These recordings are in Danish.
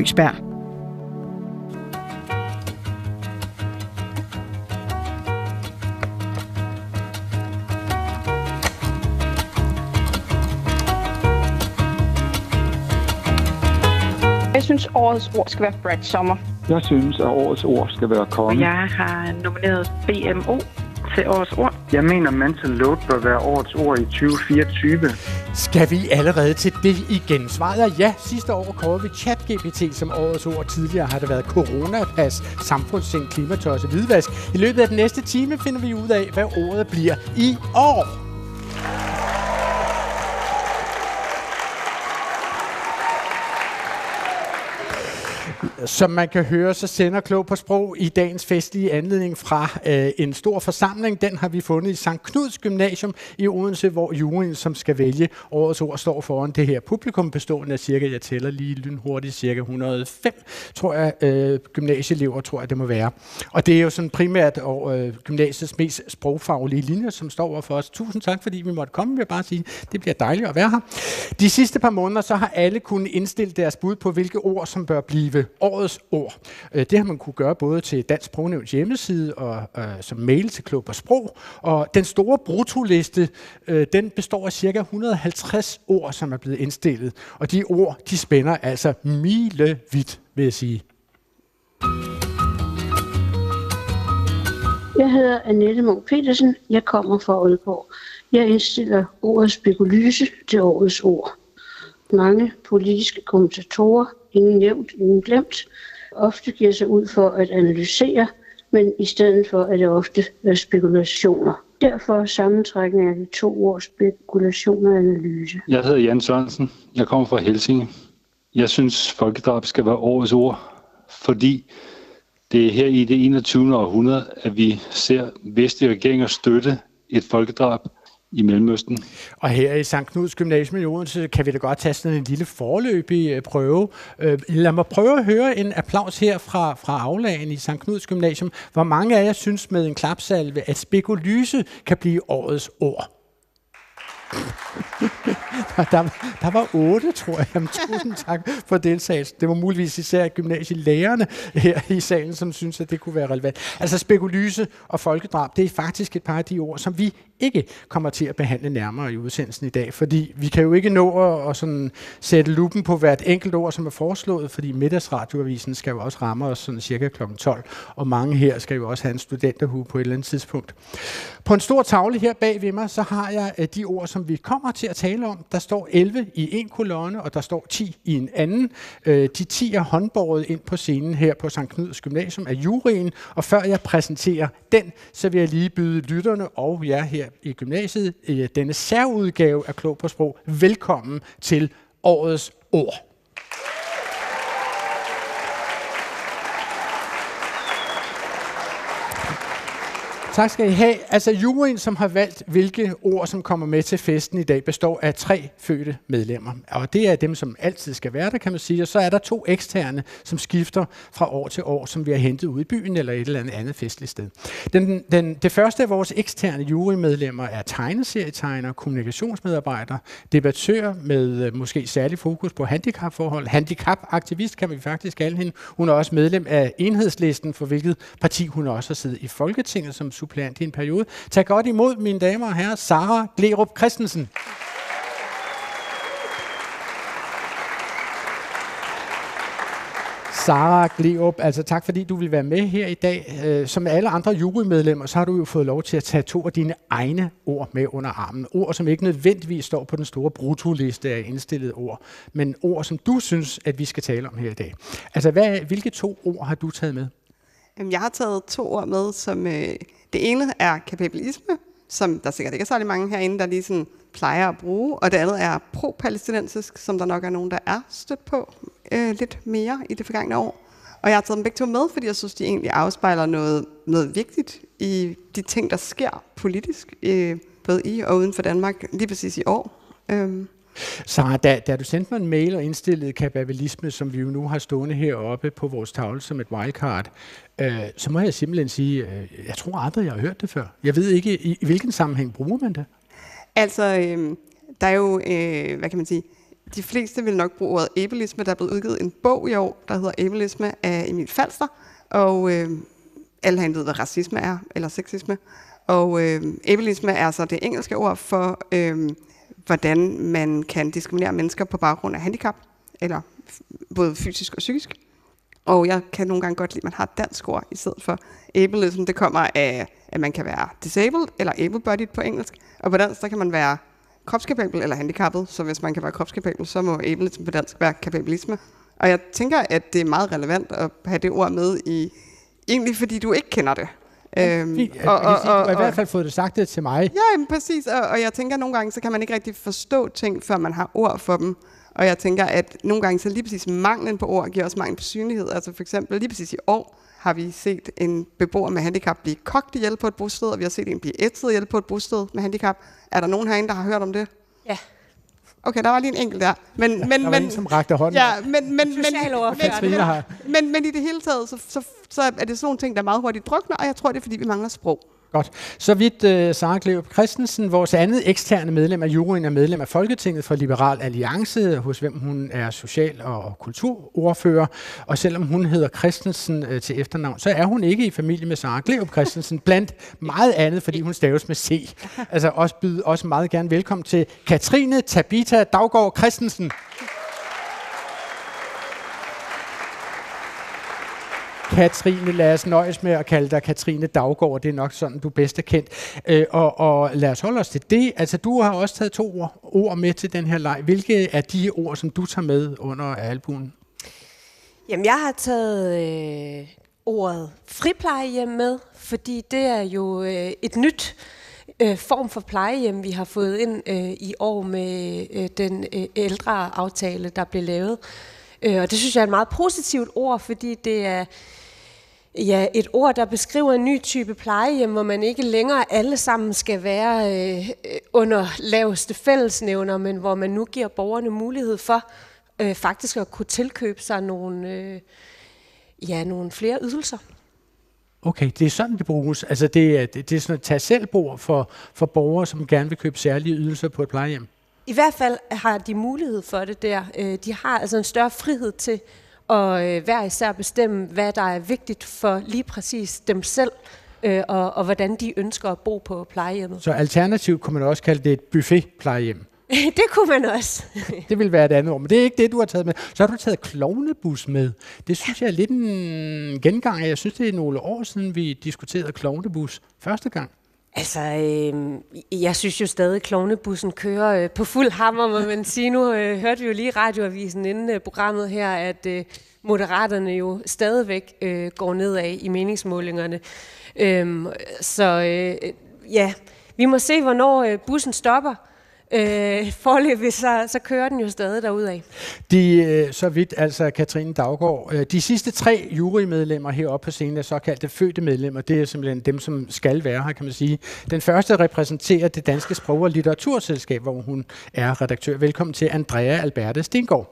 Fønsberg. Jeg synes, årets ord skal være Brad Sommer. Jeg synes, at årets ord skal være konge. Og jeg har nomineret BMO til årets ord. Jeg mener, mental load bør være årets ord i 2024. Skal vi allerede til det igen? Svaret er ja. Sidste år kårede vi ChatGPT som årets ord. Tidligere har det været coronapas, samfundssind, klimatøjs og hvidvask. I løbet af den næste time finder vi ud af, hvad ordet bliver i år. Som man kan høre, så sender Klog på Sprog i dagens festlige anledning fra en stor forsamling. Den har vi fundet i Sankt Knuds Gymnasium i Odense, hvor juryen, som skal vælge årets ord, står foran det her publikum, bestående af cirka, jeg tæller lige lynhurtigt, cirka 105, tror jeg, gymnasieelever, tror jeg, det må være. Og det er jo sådan primært gymnasiets mest sprogfaglige linjer, som står over for os. Tusind tak, fordi vi måtte komme, vil jeg bare sige. Det bliver dejligt at være her. De sidste par måneder, så har alle kunnet indstille deres bud på, hvilke ord, som bør blive årets ord. Det har man kunne gøre både til Dansk Sprognævns hjemmeside og som mail til Klog på Sprog. Og den store bruttoliste, den består af cirka 150 ord, som er blevet indstillet. Og de ord, de spænder altså milevidt, vil jeg sige. Jeg hedder Annette Munk Petersen. Jeg kommer fra Aalborg. Jeg indstiller ordet spekulyse til årets ord. Mange politiske kommentatorer, ingen nævnt, ingen glemt, ofte giver sig ud for at analysere, men i stedet for er det ofte spekulationer. Derfor sammentrækker jeg de to ord spekulation og analyse. Jeg hedder Jan Sørensen. Jeg kommer fra Helsinge. Jeg synes, folkedrab skal være årets ord, fordi det er her i det 21. århundrede, at vi ser vestlige regeringer støtte et folkedrab i Mellemøsten. Og her i Sankt Knuds Gymnasium i Odense kan vi da godt tage sådan en lille foreløbig prøve. Lad mig prøve at høre en applaus her fra aulaen i Sankt Knuds Gymnasium. Hvor mange af jer synes med en klapsalve, at spekulyse kan blive årets ord? Der var 8, tror jeg. Jamen, tusind tak for deltagelsen. Det var muligvis især gymnasielærerne her i salen, som synes, at det kunne være relevant. Altså spekulyse og folkedrab, det er faktisk et par af de ord, som vi ikke kommer til at behandle nærmere i udsendelsen i dag, fordi vi kan jo ikke nå at sådan sætte lupen på hvert enkelt ord, som er foreslået, fordi middagsradioavisen skal jo også ramme os sådan cirka kl. 12, og mange her skal jo også have en studenterhue på et eller andet tidspunkt. På en stor tavle her bag ved mig, så har jeg de ord, som vi kommer til at tale om. Der står 11 i en kolonne, og der står 10 i en anden. De 10 er håndbåret ind på scenen her på Sankt Knuds Gymnasium af juryen, og før jeg præsenterer den, så vil jeg lige byde lytterne og jer her i gymnasiet i denne særudgave af Klog på Sprog velkommen til årets ord. Tak skal I have. Altså juryen, som har valgt, hvilke ord, som kommer med til festen i dag, består af 3 fødte medlemmer. Og det er dem, som altid skal være der, kan man sige. Og så er der 2 eksterne, som skifter fra år til år, som vi har hentet ud i byen eller et eller andet festligt sted. Det første af vores eksterne jurymedlemmer er tegneserietegner, kommunikationsmedarbejder, debattør med måske særlig fokus på handicapforhold. Handicapaktivist kan vi faktisk kalde hende. Hun er også medlem af Enhedslisten, for hvilket parti hun også har siddet i Folketinget som suppleant i en periode. Tag godt imod, mine damer og herrer, Sara Glerup Christensen. Sara Glerup, altså tak fordi du vil være med her i dag. Som alle andre jurymedlemmer, så har du jo fået lov til at tage 2 af dine egne ord med under armen. Ord, som ikke nødvendigvis står på den store bruttoliste af indstillede ord, men ord, som du synes, at vi skal tale om her i dag. Altså, hvilke 2 ord har du taget med? Jeg har taget 2 ord med, som det ene er kapitalisme, som der sikkert ikke er særlig mange herinde, der lige sådan plejer at bruge, og det andet er pro-palæstinensisk, som der nok er nogen, der er stødt på lidt mere i det forgangne år. Og jeg har taget dem begge 2 med, fordi jeg synes, de egentlig afspejler noget vigtigt i de ting, der sker politisk, både i og uden for Danmark, lige præcis i år. Sara, da du sendte mig en mail og indstillede kapitalisme, som vi jo nu har stående heroppe på vores tavle som et wildcard, så må jeg simpelthen sige, jeg tror aldrig, jeg har hørt det før. Jeg ved ikke, i hvilken sammenhæng bruger man det? Altså, der er jo, hvad kan man sige, De fleste vil nok bruge ordet ableisme. Der er blevet udgivet en bog i år, der hedder Ableisme af Emil Falster. Og alle herinde ved, hvad racisme er, eller sexisme. Og ableisme er altså det engelske ord for, hvordan man kan diskriminere mennesker på baggrund af handicap, eller både fysisk og psykisk. Og jeg kan nogle gange godt lide, at man har et dansk ord i stedet for. Ableism, det kommer af, at man kan være disabled, eller able-bodied på engelsk. Og på dansk, der kan man være kropskapabel eller handicappet. Så hvis man kan være kropskapabel, så må ableism på dansk være kapabilisme. Og jeg tænker, at det er meget relevant at have det ord med i, egentlig fordi du ikke kender det. Du har i hvert fald fået det sagt til mig. Ja, jamen, præcis. Og jeg tænker, at nogle gange, så kan man ikke rigtig forstå ting, før man har ord for dem. Og jeg tænker, at nogle gange, så lige præcis manglen på ord giver også mangel på synlighed. Altså for eksempel, lige præcis i år har vi set en beboer med handicap blive kogt ihjel på et bosted, og vi har set en blive ætset ihjel på et bosted med handicap. Er der nogen herinde, der har hørt om det? Ja. Okay, der var lige en enkelt der. Der var en, som rakte hånden. Ja, men i det hele taget, så er det sådan nogle ting, der er meget hurtigt drukner, og jeg tror, det er, fordi vi mangler sprog. Godt. Så vidt Sara Kleop Christensen, vores andet eksterne medlem af juryen, er medlem af Folketinget for Liberal Alliance, hos hvem hun er social- og kulturordfører. Og selvom hun hedder Christensen til efternavn, så er hun ikke i familie med Sara Kleop Christensen, blandt meget andet, fordi hun staves med C. Altså også meget gerne velkommen til Katrine Tabita Daugaard Christensen. Katrine, lad os nøjes med at kalde dig Katrine Daugaard. Det er nok sådan, du er bedst er kendt. Og lad os holde os til det. Altså, du har også taget 2 ord med til den her leg. Hvilke er de ord, som du tager med under albuen? Jamen, jeg har taget ordet friplejehjem med, fordi det er jo et nyt form for plejehjem, vi har fået ind i år med den ældre aftale, der blev lavet. Og det synes jeg er et meget positivt ord, fordi det er et ord, der beskriver en ny type plejehjem, hvor man ikke længere alle sammen skal være under laveste fællesnævner, men hvor man nu giver borgerne mulighed for faktisk at kunne tilkøbe sig nogle flere ydelser. Okay, det er sådan, det bruges. Altså det er sådan et tag-selv-bord for borgere, som gerne vil købe særlige ydelser på et plejehjem. I hvert fald har de mulighed for det der. De har altså en større frihed til at hver især bestemme, hvad der er vigtigt for lige præcis dem selv, og hvordan de ønsker at bo på plejehjemmet. Så alternativt kunne man også kalde det et buffet-plejehjem. Det kunne man også. Det vil være et andet ord, men det er ikke det, du har taget med. Så har du taget klovnebus med. Det synes jeg er lidt en gengang. Jeg synes, det er nogle år siden, vi diskuterede klovnebus første gang. Altså, jeg synes jo stadig, at klovnebussen kører på fuld hammer, må man sige. Nu hørte vi jo lige i radioavisen inden programmet her, at Moderaterne jo stadigvæk går nedad i meningsmålingerne. Vi må se, hvornår bussen stopper. Foreløbig så kører den jo stadig derudad. Så vidt altså Katrine Daugaard. De sidste 3 jurymedlemmer heroppe på scenen er såkaldte fødte medlemmer. Det er simpelthen dem, som skal være her, kan man sige. Den første repræsenterer det Danske Sprog- og Litteraturselskab, hvor hun er redaktør. Velkommen til Andrea Alberte Stengård.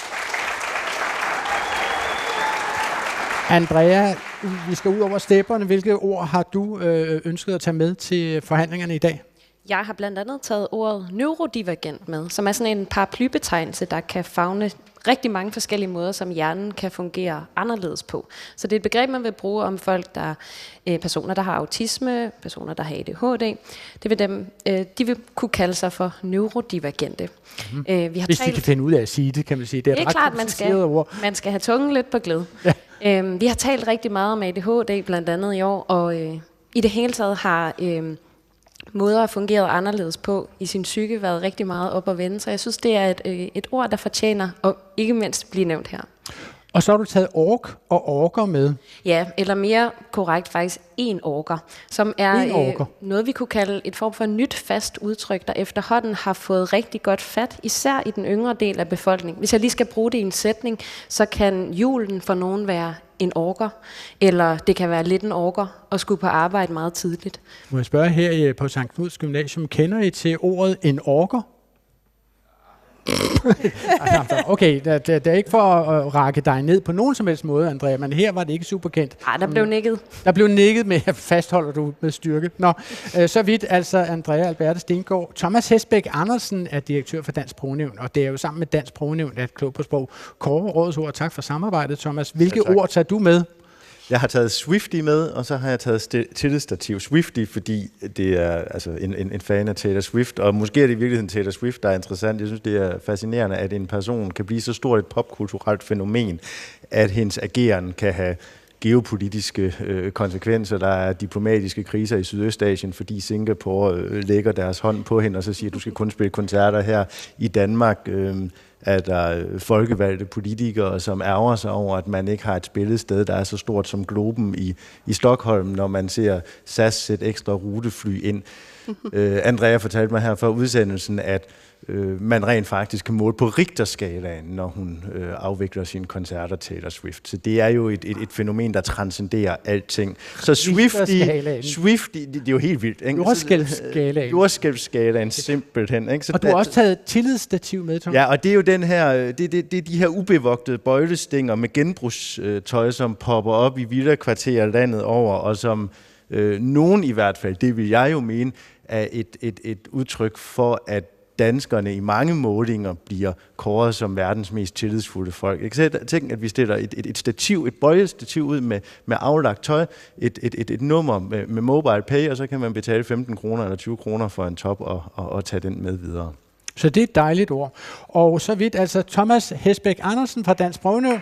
Andrea, vi skal ud over stepperne. Hvilke ord har du ønsket at tage med til forhandlingerne i dag? Jeg har blandt andet taget ordet neurodivergent med, som er sådan en paraplybetegnelse, der kan favne rigtig mange forskellige måder, som hjernen kan fungere anderledes på. Så det er et begreb, man vil bruge om folk, personer, der har autisme, personer, der har ADHD. De vil kunne kalde sig for neurodivergente. Hvis de kan finde ud af at sige det, kan man sige. Det er klart, man skal have tungen lidt på glæde. Ja. Vi har talt rigtig meget om ADHD, blandt andet i år, og i det hele taget har måder at fungere anderledes på i sin psyke været rigtig meget op at vende. Så jeg synes, det er et ord, der fortjener at ikke mindst blive nævnt her. Og så har du taget ork og orker med. Ja, eller mere korrekt faktisk en orker, som er noget, vi kunne kalde et form for nyt fast udtryk, der efterhånden har fået rigtig godt fat, især i den yngre del af befolkningen. Hvis jeg lige skal bruge det i en sætning, så kan julen for nogen være en orker, eller det kan være lidt en orker og skulle på arbejde meget tidligt. Må jeg spørge her på Sankt Knuds Gymnasium, kender I til ordet en orker? Okay, det er ikke for at rakke dig ned på nogen som helst måde, Andrea, men her var det ikke super kendt. Ej, der blev nikket. Der blev nikket med, fastholder du med styrke. Nå, så vidt altså Andrea Alberte Stengård. Thomas Hesbæk Andersen er direktør for Dansk Sprognævn, og det er jo sammen med Dansk Sprognævn, at Klog på Sprog kårer årets ord. Tak for samarbejdet, Thomas. Hvilke ord tager du med? Jeg har taget Swifty med, og så har jeg taget tillidsstativ Swifty, fordi det er altså en fan af Taylor Swift, og måske er det i virkeligheden Taylor Swift, der er interessant. Jeg synes, det er fascinerende, at en person kan blive så stort et popkulturelt fænomen, at hendes ageren kan have geopolitiske konsekvenser. Der er diplomatiske kriser i Sydøstasien, fordi Singapore lægger deres hånd på hende, og så siger, at du skal kun spille koncerter her i Danmark. Er der folkevalgte politikere, som ærger sig over, at man ikke har et spillested, der er så stort som Globen i Stockholm, når man ser SAS sætte ekstra rutefly ind. Andrea fortalte mig her for udsendelsen, at man rent faktisk kan måle på Richterskalaen, når hun afvikler sine koncerter Taylor Swift. Så det er jo et fænomen, der transcenderer alting. Så Swifty, det er jo helt vildt. Jordskælvsskalaen, simpelthen. Ikke? Så og du har også taget tillidsstativ med, Tom. Ja, og det er jo den her, det er de her ubevogtede bøjlestinger med genbrugstøj, som popper op i villakvarterer landet over, og som nogen i hvert fald, det vil jeg jo mene, er et udtryk for, at danskerne i mange målinger bliver kåret som verdens mest tillidsfulde folk. Jeg kan tænke, at vi stiller et bøjestativ ud med aflagt tøj, et nummer med mobile pay, og så kan man betale 15 kroner eller 20 kroner for en top og tage den med videre. Så det er et dejligt ord. Og så vidt altså Thomas Hesbæk Andersen fra Dansk Sprognævn,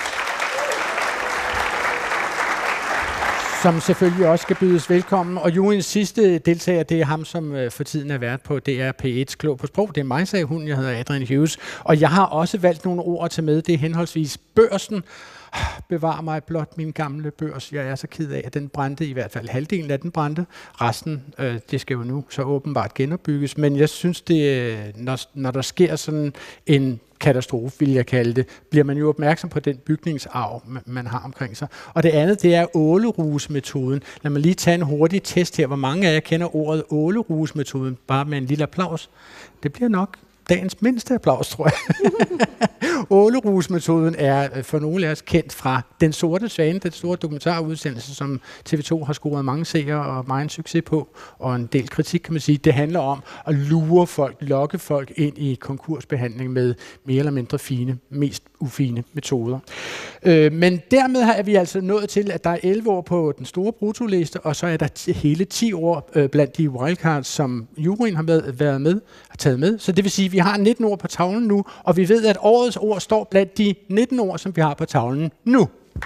som selvfølgelig også skal bydes velkommen. Og juryens sidste deltager, det er ham, som for tiden er vært på DR P1's Klog på Sprog. Det er mig, sagde hun. Jeg hedder Adrian Hughes. Og jeg har også valgt nogle ord til med. Det er henholdsvis Børsen. Bevar mig blot min gamle Børs. Jeg er så ked af, at den brændte, i hvert fald halvdelen af den brændte. Resten, det skal jo nu så åbenbart genopbygges. Men jeg synes, det, når der sker sådan en katastrofe, vil jeg kalde det, bliver man jo opmærksom på den bygningsarv, man har omkring sig. Og det andet, det er ålerusmetoden. Lad mig lige tage en hurtig test her. Hvor mange af jer kender ordet ålerusmetoden? Bare med en lille applaus. Det bliver nok dagens mindste applaus, tror jeg. Ålerusmetoden er for nogle af os kendt fra Den Sorte Svane, den store dokumentarudsendelse, som TV2 har scoret mange seere og meget succes på, og en del kritik, kan man sige. Det handler om at lure folk, lokke folk ind i konkursbehandling med mere eller mindre fine, mest ufine metoder. Men dermed har vi altså nået til, at der er 11 år på den store bruttoliste, og så er der hele 10 år blandt de wildcards, som juryen har taget med. Så det vil sige, at vi har 19 ord på tavlen nu, og vi ved, at årets ord står blandt de 19 ord, som vi har på tavlen nu.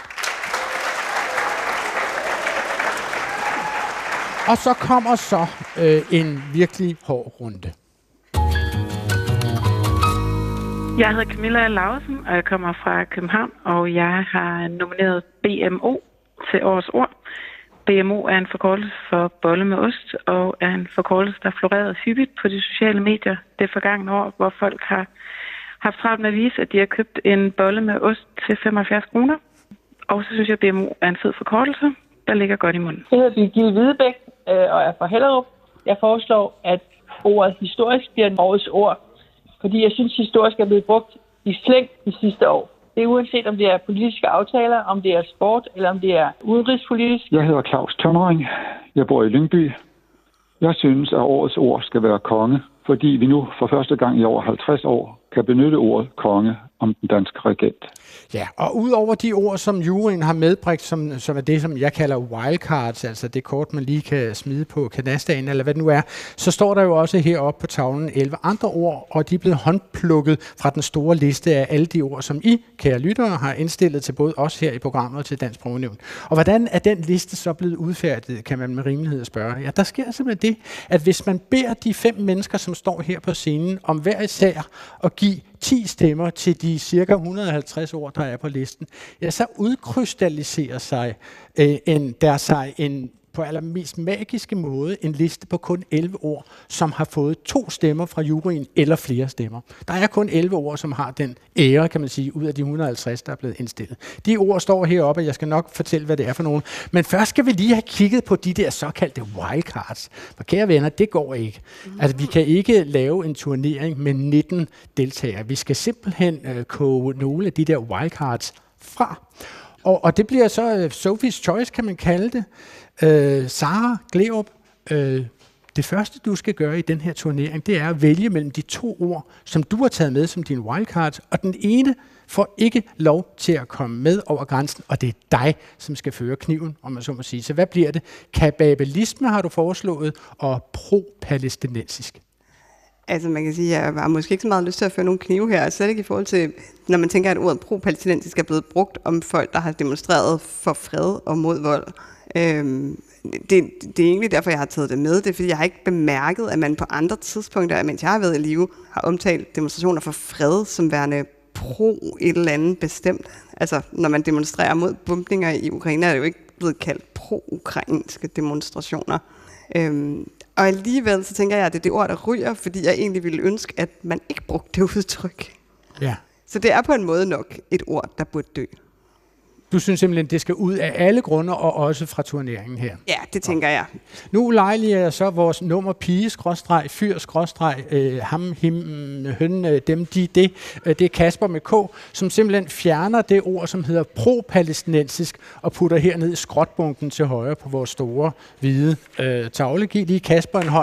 Og så kommer så en virkelig hård runde. Jeg hedder Camilla Lausen, og jeg kommer fra København, og jeg har nomineret BMO til årets ord. BMO er en forkortelse for bolle med ost, og er en forkortelse, der florerede hyppigt på de sociale medier det forgangne år, hvor folk har haft travlt med at vise, at de har købt en bolle med ost til 75 kroner. Og så synes jeg, at BMO er en fed forkortelse, der ligger godt i munden. Jeg hedder Birgitte Hvidebæk, og er fra Hellerup. Jeg foreslår, at ordet historisk bliver årets ord, fordi jeg synes, historisk er blevet brugt i slæng de sidste år. Det er uanset om det er politiske aftaler, om det er sport, eller om det er udenrigspolitisk. Jeg hedder Claus Tønnering. Jeg bor i Lyngby. Jeg synes, at årets ord skal være konge, fordi vi nu for første gang i over 50 år kan benytte ordet konge om den danske regent. Ja, og udover de ord, som juryen har medbragt, som er det, som jeg kalder wildcards, altså det kort, man lige kan smide på kanasdagen, eller hvad det nu er, så står der jo også heroppe på tavlen 11 andre ord, og de er blevet håndplukket fra den store liste af alle de ord, som I, kære lyttere, har indstillet til både os her i programmet og til Dansk Sprognævn. Og hvordan er den liste så blevet udfærdiget, kan man med rimelighed spørge. Ja, der sker simpelthen det, at hvis man beder de 5 mennesker, som står her på scenen, om hver især at give 10 stemmer til de cirka 150 ord, der er på listen, ja, så udkrystalliserer sig en på allermest magiske måde en liste på kun 11 ord, som har fået 2 stemmer fra juryen eller flere stemmer. Der er kun 11 ord, som har den ære, kan man sige, ud af de 150, der er blevet indstillet. De ord står heroppe, og jeg skal nok fortælle, hvad det er for nogen. Men først skal vi lige have kigget på de der såkaldte wildcards. For kære venner, det går ikke. Altså, vi kan ikke lave en turnering med 19 deltagere. Vi skal simpelthen koge nogle af de der wildcards fra. Og det bliver så Sophie's Choice, kan man kalde det. Sara Gleerup, det første, du skal gøre i den her turnering, det er at vælge mellem de 2 ord, som du har taget med som din wildcard, og den ene får ikke lov til at komme med over grænsen, og det er dig, som skal føre kniven, om man så må sige. Så hvad bliver det? Kababilisme har du foreslået, og pro-palæstinensisk. Altså man kan sige, at jeg har måske ikke så meget lyst til at føre nogle knive her, slet ikke i forhold til, når man tænker, at ordet pro-palæstinensisk er blevet brugt om folk, der har demonstreret for fred og mod vold. Det er egentlig derfor, jeg har taget det med. Det er, fordi jeg har ikke bemærket, at man på andre tidspunkter, mens jeg har været i live, har omtalt demonstrationer for fred som værende pro et eller andet bestemt. Altså, når man demonstrerer mod bombninger i Ukraine, er det jo ikke blevet kaldt pro-ukrainske demonstrationer. Og alligevel så tænker jeg, at det er det ord, der ryger, fordi jeg egentlig ville ønske, at man ikke brugte det udtryk. Ja. Så det er på en måde nok et ord, der burde dø. Du synes simpelthen, det skal ud af alle grunde, og også fra turneringen her? Ja, det tænker jeg. Nu ulejliger jeg så vores nummer pige-fyr- ham, him, høn, dem, de, det. Det er Kasper med K, som simpelthen fjerner det ord, som hedder pro-palæstinensisk, og putter herned i skrotbunken til højre på vores store, hvide tavle. Giv lige Kasper en hånd.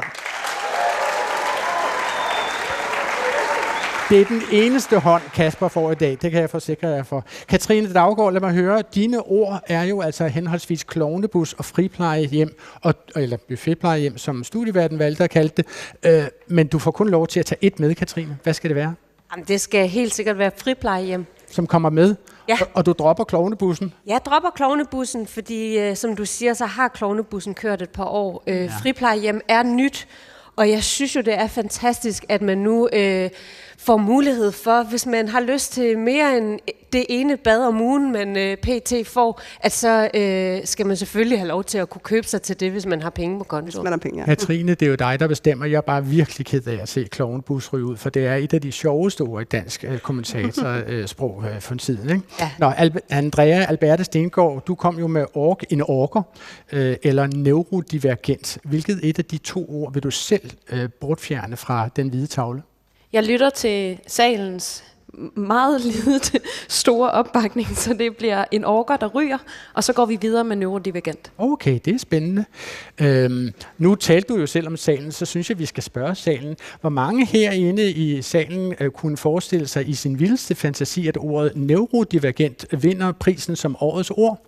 Det er den eneste hånd, Kasper får i dag. Det kan jeg forsikre jer for. Katrine Daugaard, lad mig høre. Dine ord er jo altså henholdsvis klovnebus og friplejehjem, eller buffetplejehjem, som studieverden valgte at kalde det. Men du får kun lov til at tage et med, Katrine. Hvad skal det være? Jamen, det skal helt sikkert være friplejehjem. Som kommer med? Ja. Og du dropper klovnebussen? Jeg dropper klovnebussen, fordi som du siger, så har klovnebussen kørt et par år. Friplejehjem er nyt, og jeg synes jo, det er fantastisk, at man nu får mulighed for, hvis man har lyst til mere end det ene bad om ugen, man pt. Får, at så skal man selvfølgelig have lov til at kunne købe sig til det, hvis man har penge på kontoen. Hvis man har penge, ja. Katrine, det er jo dig, der bestemmer. Jeg er bare virkelig ked af at se klovnebus ryge ud, for det er et af de sjoveste ord i dansk kommentatorsprog for tiden. Ikke? Ja. Nå, Andrea Alberte Stengård, du kom jo med en orker, eller neurodivergent. Hvilket et af de 2 ord vil du selv bortfjerne fra den hvide tavle? Jeg lytter til salens meget lidet store opbakning, så det bliver en orker, der ryger, og så går vi videre med neurodivergent. Okay, det er spændende. Nu talte du jo selv om salen, så synes jeg, vi skal spørge salen. Hvor mange herinde i salen kunne forestille sig i sin vildeste fantasi, at ordet neurodivergent vinder prisen som årets ord?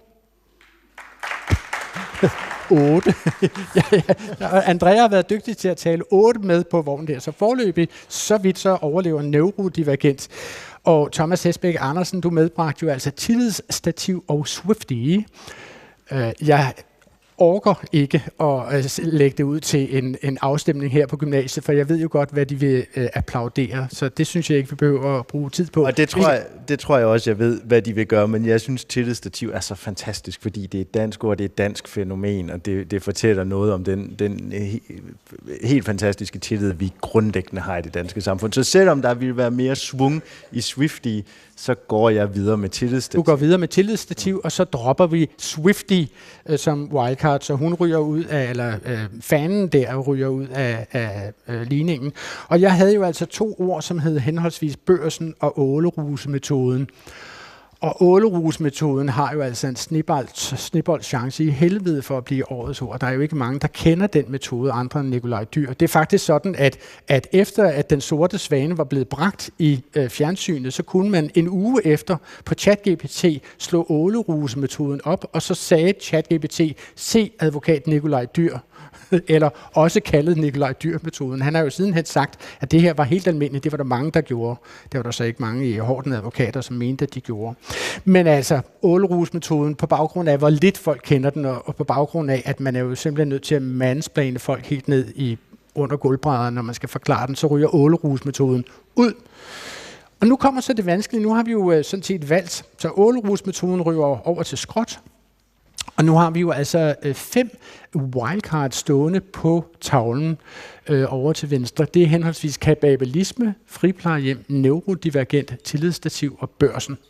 8. Andrea har været dygtig til at tale 8 med på vognen der, så foreløbig, så vidt så overlever neurodivergent. Og Thomas Hesbæk Andersen, du medbragte jo altså tillidsstativ og Swiftie. Jeg orker ikke at lægge det ud til en afstemning her på gymnasiet, for jeg ved jo godt, hvad de vil applaudere, så det synes jeg ikke, vi behøver at bruge tid på. Og det tror jeg også, jeg ved, hvad de vil gøre, men jeg synes, tillidsstativ er så fantastisk, fordi det er et dansk ord, det er et dansk fænomen, og det fortæller noget om den helt fantastiske tillid, vi grundlæggende har i det danske samfund. Så selvom der vil være mere svung i Swiftie, så går jeg videre med tillidsstativ. Du går videre med tillidsstativ, og så dropper vi Swiftie som wildcard, så hun ryger ud af, eller fanen der ryger ud af ligningen. Og jeg havde jo altså 2 ord, som hed henholdsvis Børsen og Åleruse-metoden. Og Åleruse-metoden har jo altså en snibbold chance i helvede for at blive årets ord. Der er jo ikke mange, der kender den metode, andre end Nikolaj Dyr. Det er faktisk sådan, at efter at Den Sorte Svane var blevet bragt i fjernsynet, så kunne man en uge efter på ChatGPT slå Åleruse-metoden op, og så sagde ChatGPT, se advokat Nikolaj Dyr, eller også kaldet Nikolaj Dyr-metoden. Han har jo sidenhen sagt, at det her var helt almindeligt. Det var der mange, der gjorde. Det var der så ikke mange i Horten advokater, som mente, at de gjorde. Men altså, Ålerus-metoden, på baggrund af, hvor lidt folk kender den, og på baggrund af, at man er jo simpelthen nødt til at mansplane folk helt ned under gulvbrædderne, når man skal forklare den, så ryger Ålerus-metoden ud. Og nu kommer så det vanskelige. Nu har vi jo sådan set valgt, så Ålerus-metoden ryger over til skrot. Og nu har vi jo altså 5 wildcards stående på tavlen over til venstre. Det er henholdsvis kapabalisme, friplejehjem, neurodivergent, tillidsstativ og børsen.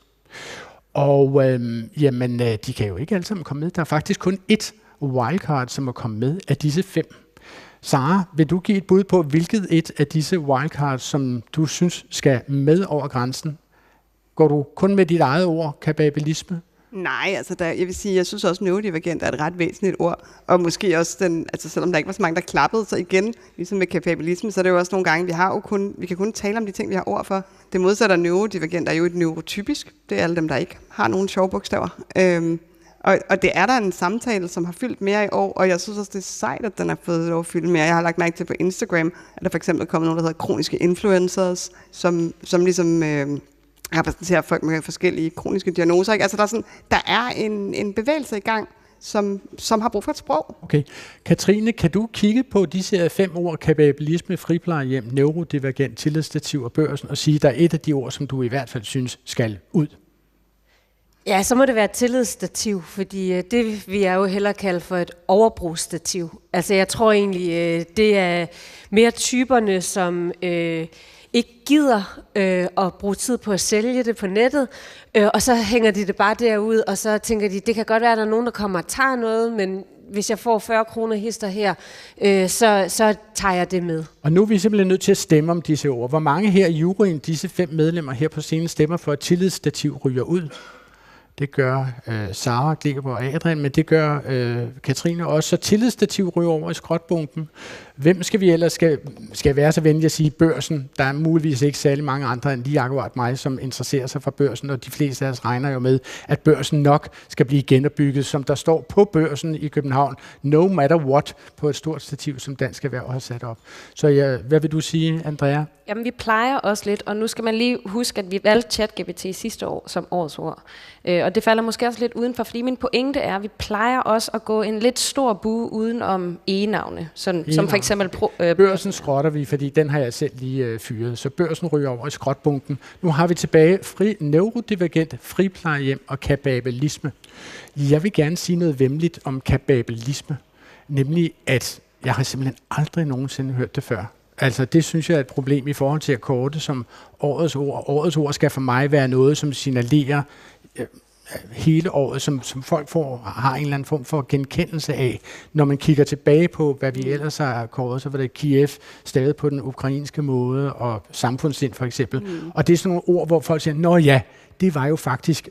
Og de kan jo ikke alle sammen komme med. Der er faktisk kun ét wildcard, som er kommet med af disse 5. Sara, vil du give et bud på, hvilket et af disse wildcards, som du synes skal med over grænsen? Går du kun med dit eget ord, kapabalisme? Nej, altså jeg vil sige, jeg synes også, at neurodivergent er et ret væsentligt ord, og måske også selvom der ikke var så mange, der klappede, så igen, ligesom med kapabalisme, så er det jo også nogle gange, vi kan kun tale om de ting, vi har ord for. Det modsatte af neurodivergent er jo et neurotypisk, det er alle dem, der ikke har nogen sjove bogstaver. Og det er der en samtale, som har fyldt mere i år, og jeg synes også, det er sejt, at den har fået lov at fylde mere. Jeg har lagt mærke til på Instagram, at der for eksempel er kommet nogen, der hedder kroniske influencers, som ligesom repræsenterer folk med forskellige kroniske diagnoser. Ikke? Altså der er en bevægelse i gang, som har brug for et sprog. Okay. Katrine, kan du kigge på disse 5 ord, kapabalisme, friplejehjem, neurodivergent, tillidsstativ og børsen, og sige, at der er et af de ord, som du i hvert fald synes skal ud? Ja, så må det være tillidsstativ, fordi det vil jeg jo hellere kalde for et overbrugsstativ. Altså jeg tror egentlig, det er mere typerne, som ikke gider at bruge tid på at sælge det på nettet, og så hænger de det bare derud, og så tænker de, det kan godt være, at der er nogen, der kommer og tager noget, men hvis jeg får 40 kroner hister her, så tager jeg det med. Og nu er vi simpelthen nødt til at stemme om disse ord. Hvor mange her i juryen, disse 5 medlemmer her på scenen, stemmer for, at tillidsstativ ryger ud? Det gør Sara, Glegeborg og Adrian, men det gør Katrine også. Så tillidsstativ ryger over i skrotbunken. Hvem skal vi ellers skal være så venlig at sige børsen? Der er muligvis ikke særlig mange andre end lige akkurat mig, som interesserer sig for børsen, og de fleste af os regner jo med, at børsen nok skal blive genopbygget, som der står på børsen i København, no matter what, på et stort stativ, som Dansk Erhverv har sat op. Så hvad vil du sige, Andrea? Jamen, vi plejer også lidt, og nu skal man lige huske, at vi valgte ChatGPT sidste år som årets ord. Og det falder måske også lidt udenfor, fordi min pointe er, at vi plejer også at gå en lidt stor bue uden om e-navne, som for eksempel børsen skrotter vi, fordi den har jeg selv lige fyret, så børsen ryger over i skrotbunken. Nu har vi tilbage neurodivergent, friplejehjem og kapabalisme. Jeg vil gerne sige noget væmmeligt om kapabalisme, nemlig at jeg har simpelthen aldrig nogensinde hørt det før. Altså det synes jeg er et problem i forhold til at korte som årets ord. Årets ord skal for mig være noget, som signalerer hele året, som folk har en eller anden form for genkendelse af. Når man kigger tilbage på, hvad vi ellers har kåret, så var det Kiev stadig på den ukrainske måde, og samfundssind for eksempel. Og det er sådan nogle ord, hvor folk siger, nå ja, det var jo faktisk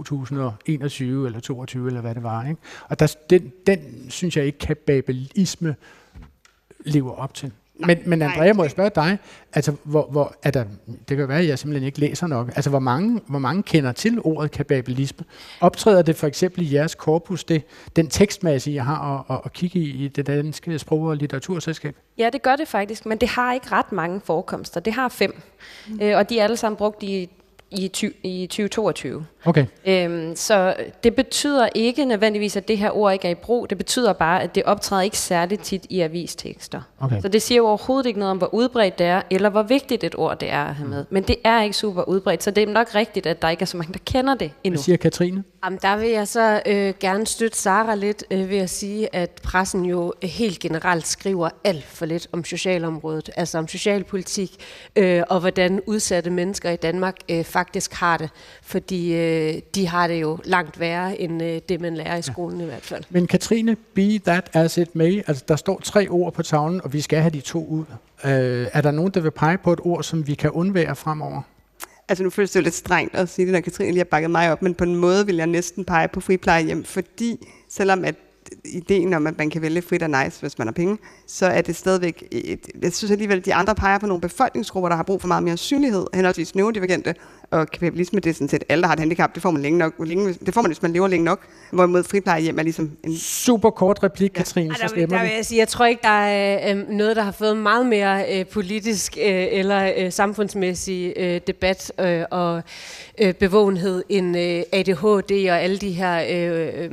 2021 eller 22 eller hvad det var. Ikke? Og den synes jeg ikke, kapabalisme lever op til. Men Andrea, må jeg spørge dig, altså hvor er der, det kan være, at jeg simpelthen ikke læser nok, altså hvor mange kender til ordet kapabalisme? Optræder det for eksempel i jeres korpus, den tekstmasse, jeg har at kigge i det danske sprog- og litteraturselskab? Ja, det gør det faktisk, men det har ikke ret mange forekomster. Det har 5, og de er alle sammen brugt i 2022. Okay. Så det betyder ikke nødvendigvis, at det her ord ikke er i brug. Det betyder bare, at det optræder ikke særligt tit i avistekster. Okay. Så det siger jo overhovedet ikke noget om, hvor udbredt det er, eller hvor vigtigt et ord det er at have med. Men det er ikke super udbredt, så det er nok rigtigt, at der ikke er så mange, der kender det endnu. Hvad siger Katrine? Jamen, der vil jeg så gerne støtte Sara lidt ved at sige, at pressen jo helt generelt skriver alt for lidt om socialområdet, altså om socialpolitik, og hvordan udsatte mennesker i Danmark faktisk har det, fordi de har det jo langt værre end det, man lærer i skolen i hvert fald. Men Katrine, be that as it may, altså der står 3 ord på tavlen, og vi skal have de 2 ud. Er der nogen, der vil pege på et ord, som vi kan undvære fremover? Altså nu føles det jo lidt strengt at sige det, når Katrine lige har bakket mig op, men på en måde vil jeg næsten pege på friplejehjem, fordi selvom at ideen om, at man kan vælge frit og nice, hvis man har penge, så er det stadigvæk jeg synes alligevel, at de andre peger på nogle befolkningsgrupper, der har brug for meget mere synlighed, henholdsvis neurodivergente og kapabalisme, det er sådan set alle, der har et handicap, det får man længe nok, det får man, hvis man lever længe nok, hvorimod friplejehjem er ligesom en super kort replik, Katrine, så stemmer der vil jeg sige, jeg tror ikke, der er noget, der har fået meget mere politisk eller samfundsmæssig debat og bevågenhed end ADHD og alle de her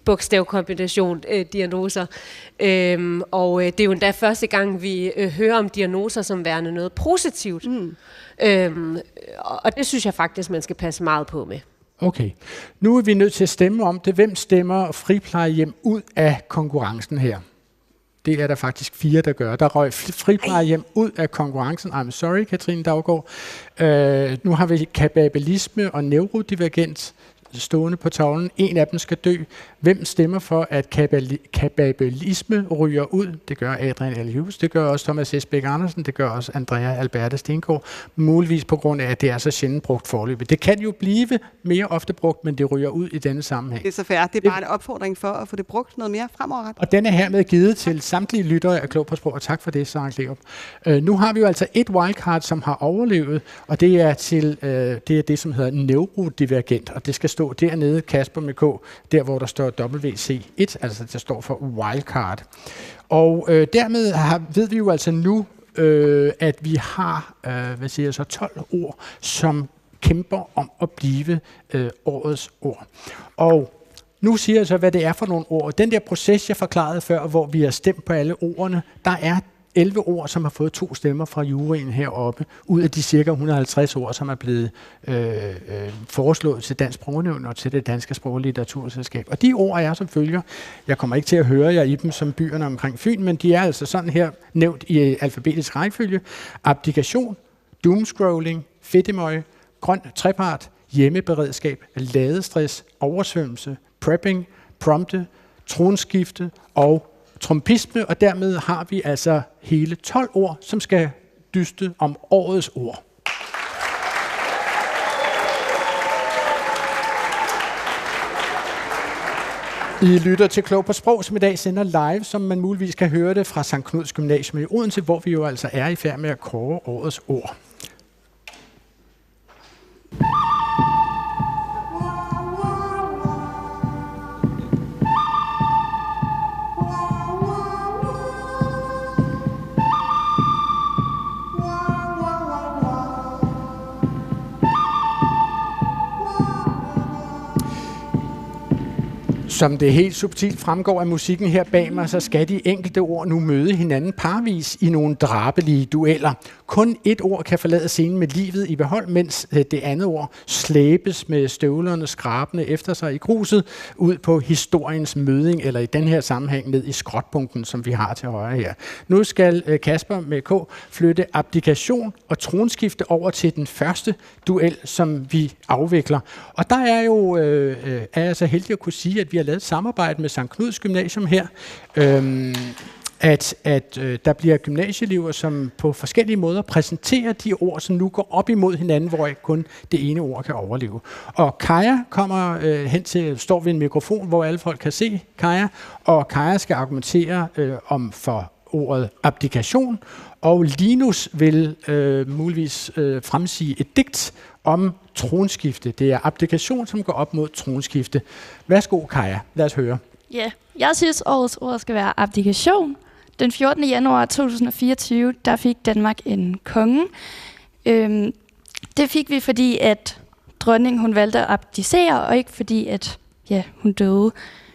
bogstavkombination-diagnoser. Og det er jo endda første gang, vi hører om diagnoser som værende noget positivt. Og det synes jeg faktisk, man skal passe meget på med. Okay. Nu er vi nødt til at stemme om det. Hvem stemmer friplejehjem ud af konkurrencen her? Det er der faktisk 4, der gør. Der røg friplejehjem ud af konkurrencen. I'm sorry, Katrine Daugaard. Nu har vi kapabalisme og neurodivergens stående på tavlen. En af dem skal dø. Hvem stemmer for, at kapabalisme ryger ud? Det gør Adrian L. Hughes, det gør også Thomas S. Bæk Andersen, det gør også Andrea Alberte Stengård. Muligvis på grund af, at det er så sjældent brugt forløbet. Det kan jo blive mere ofte brugt, men det ryger ud i denne sammenhæng. Det er så fair. Det er bare en opfordring for at få det brugt noget mere fremover. Og den er hermed givet til samtlige lyttere af Klog på Sprog, og tak for det, Sarah Kleop. Nu har vi jo altså et wildcard, som har overlevet, og det er til det, som hedder neurodivergent, og det skal stå dernede, Kasper med K, der hvor der står WC1, altså det står for wildcard. Og dermed ved vi jo altså nu, at vi har 12 ord, som kæmper om at blive årets ord. Og nu siger jeg så, hvad det er for nogle ord. Den der proces, jeg forklarede før, hvor vi har stemt på alle ordene, der er 11 ord, som har fået 2 stemmer fra juryen heroppe, ud af de cirka 150 ord, som er blevet foreslået til Dansk Sprognævn og til det Danske Sprog- og Litteraturselskab. Og de ord er som følger. Jeg kommer ikke til at høre jer i dem som byerne omkring Fyn, men de er altså sådan her nævnt i alfabetisk rækkefølge. Abdikation, doomscrolling, fedtemøg, grøn trepart, hjemmeberedskab, ladestress, oversvømmelse, prepping, prompte, tronskifte og trumpisme, og dermed har vi altså hele 12 ord, som skal dyste om årets ord. I lytter til Klog på Sprog, som i dag sender live, som man muligvis kan høre det fra Sankt Knuds Gymnasium i Odense, hvor vi jo altså er i færd med at kåre årets ord. Som det helt subtilt fremgår af musikken her bag mig, så skal de enkelte ord nu møde hinanden parvis i nogle drabelige dueller. Kun et ord kan forlade scenen med livet i behold, mens det andet ord slæbes med støvlerne skrabende efter sig i gruset ud på historiens møding, eller i den her sammenhæng ned i skrotbunken, som vi har til højre her. Nu skal Kasper med K flytte abdikation og tronskifte over til den første duel, som vi afvikler. Og der er jo er jeg så heldig at kunne sige, at vi har lavet et samarbejde med Sankt Knuds Gymnasium her, at der bliver gymnasieelever, som på forskellige måder præsenterer de ord, som nu går op imod hinanden, hvor kun det ene ord kan overleve. Og Kaja kommer hen til, står ved en mikrofon, hvor alle folk kan se Kaja, og Kaja skal argumentere om for ordet abdikation, og Linus vil muligvis fremsige et digt om tronskifte. Det er abdikation, som går op mod tronskifte. Værsgo, Kaja. Lad os høre. Ja, jeg synes, årets ord skal være abdikation. Den 14. januar 2024, der fik Danmark en konge. Det fik vi, fordi at dronningen hun valgte at abdicere, og ikke fordi at hun døde.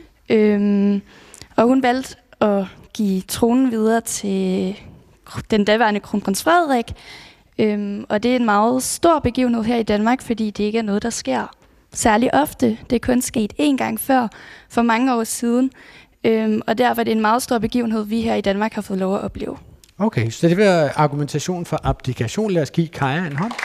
Og hun valgte at give tronen videre til den daværende kronprins Frederik. Og det er en meget stor begivenhed her i Danmark, fordi det ikke er noget, der sker særlig ofte. Det er kun sket én gang før, for mange år siden. Og derfor er det en meget stor begivenhed, vi her i Danmark har fået lov at opleve. Okay, så det var argumentation for abdikation. Lad os give Kaja en hånd.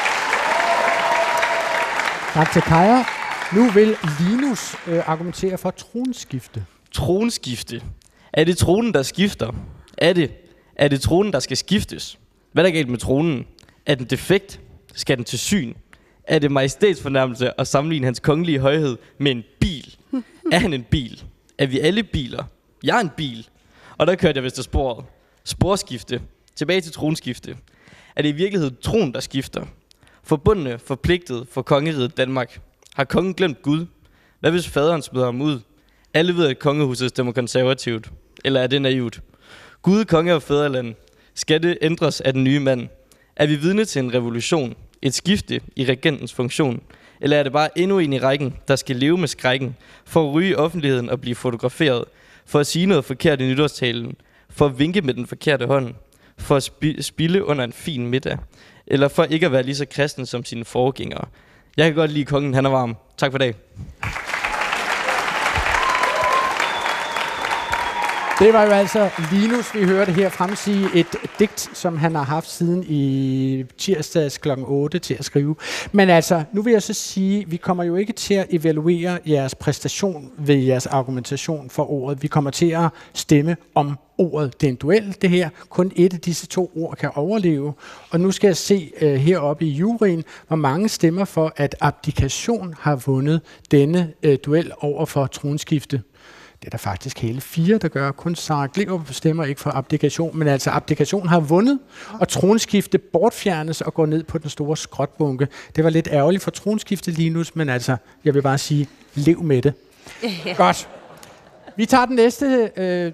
Tak til Kaja. Nu vil Linus argumentere for tronskifte. Tronskifte? Er det tronen, der skifter? Er det tronen, der skal skiftes? Hvad er der galt med tronen? Er den defekt? Skal den til syn? Er det majestætsfornærmelse at sammenligne hans kongelige højhed med en bil? Er han en bil? Er vi alle biler? Jeg er en bil. Og der kørte jeg vist af sporet. Sporskifte. Tilbage til tronskifte. Er det i virkeligheden tron, der skifter? Forbundne, forpligtet for kongeriget Danmark. Har kongen glemt Gud? Hvad hvis faderen smider ham ud? Alle ved, at kongehuset stemmer konservativt. Eller er det naivt? Gud, konge og fædreland. Skal det ændres af den nye mand? Er vi vidne til en revolution? Et skifte i regentens funktion? Eller er det bare endnu en i rækken, der skal leve med skrækken? For at ryge i offentligheden og blive fotograferet? For at sige noget forkert i nytårstalen? For at vinke med den forkerte hånd? For at spille under en fin middag? Eller for ikke at være lige så kristen som sine forgængere? Jeg kan godt lide kongen, han er varm. Tak for dag. Det var jo altså Linus, vi hørte her fremsige et digt, som han har haft siden i tirsdags kl. 8 til at skrive. Men altså, nu vil jeg så sige, vi kommer jo ikke til at evaluere jeres præstation ved jeres argumentation for ordet. Vi kommer til at stemme om ordet. Det er en duel, det her. Kun et af disse 2 ord kan overleve. Og nu skal jeg se heroppe i juryen, hvor mange stemmer for, at abdikation har vundet denne duel over for tronskifte. Det er der faktisk hele 4, der gør. Kun Sara Gleerup stemmer ikke for abdikation, men altså abdikation har vundet, og tronskifte bortfjernes og går ned på den store skrotbunke. Det var lidt ærgerligt for tronskifte, Linus, men altså, jeg vil bare sige, lev med det. Godt. Vi tager den næste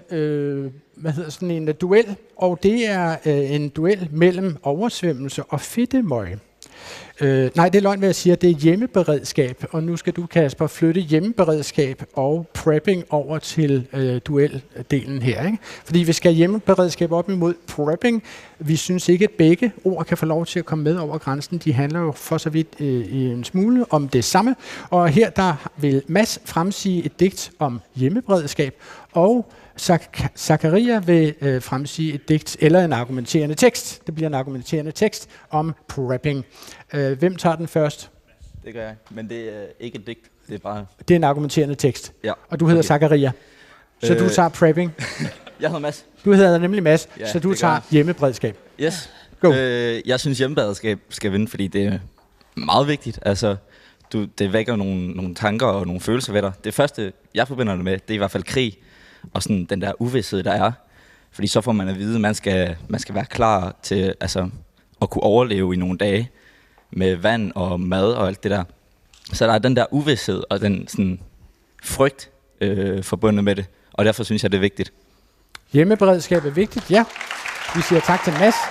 en duel, og det er en duel mellem oversvømmelse og fedtemøg. Nej, det er løgn, hvad jeg siger. Det er hjemmeberedskab, og nu skal du, Kasper, flytte hjemmeberedskab og prepping over til dueldelen her. Ikke? Fordi vi skal hjemmeberedskab op imod prepping. Vi synes ikke, at begge ord kan få lov til at komme med over grænsen. De handler jo for så vidt i en smule om det samme. Og her der vil Mads fremsige et digt om hjemmeberedskab, og Zakaria vil fremsige et digt eller en argumenterende tekst. Det bliver en argumenterende tekst om prepping. Hvem tager den først? Det gør jeg, men det er ikke et digt. Det er bare... Det er en argumenterende tekst. Ja. Og du hedder Zakaria. Så du tager prepping. Jeg hedder Mads. Du hedder nemlig Mads, ja, så du tager hjemmeberedskab. Yes. Go. Jeg synes hjemmeberedskab skal vinde, fordi det er meget vigtigt. Altså, det vækker nogle tanker og nogle følelser ved dig. Det første, jeg forbinder det med, det er i hvert fald krig. Og sådan den der uvished, der er. Fordi så får man at vide, at man skal være klar til altså, at kunne overleve i nogle dage med vand og mad og alt det der. Så der er den der uvished og den sådan, frygt forbundet med det. Og derfor synes jeg, det er vigtigt. Hjemmeberedskab er vigtigt, ja. Vi siger tak til Mads.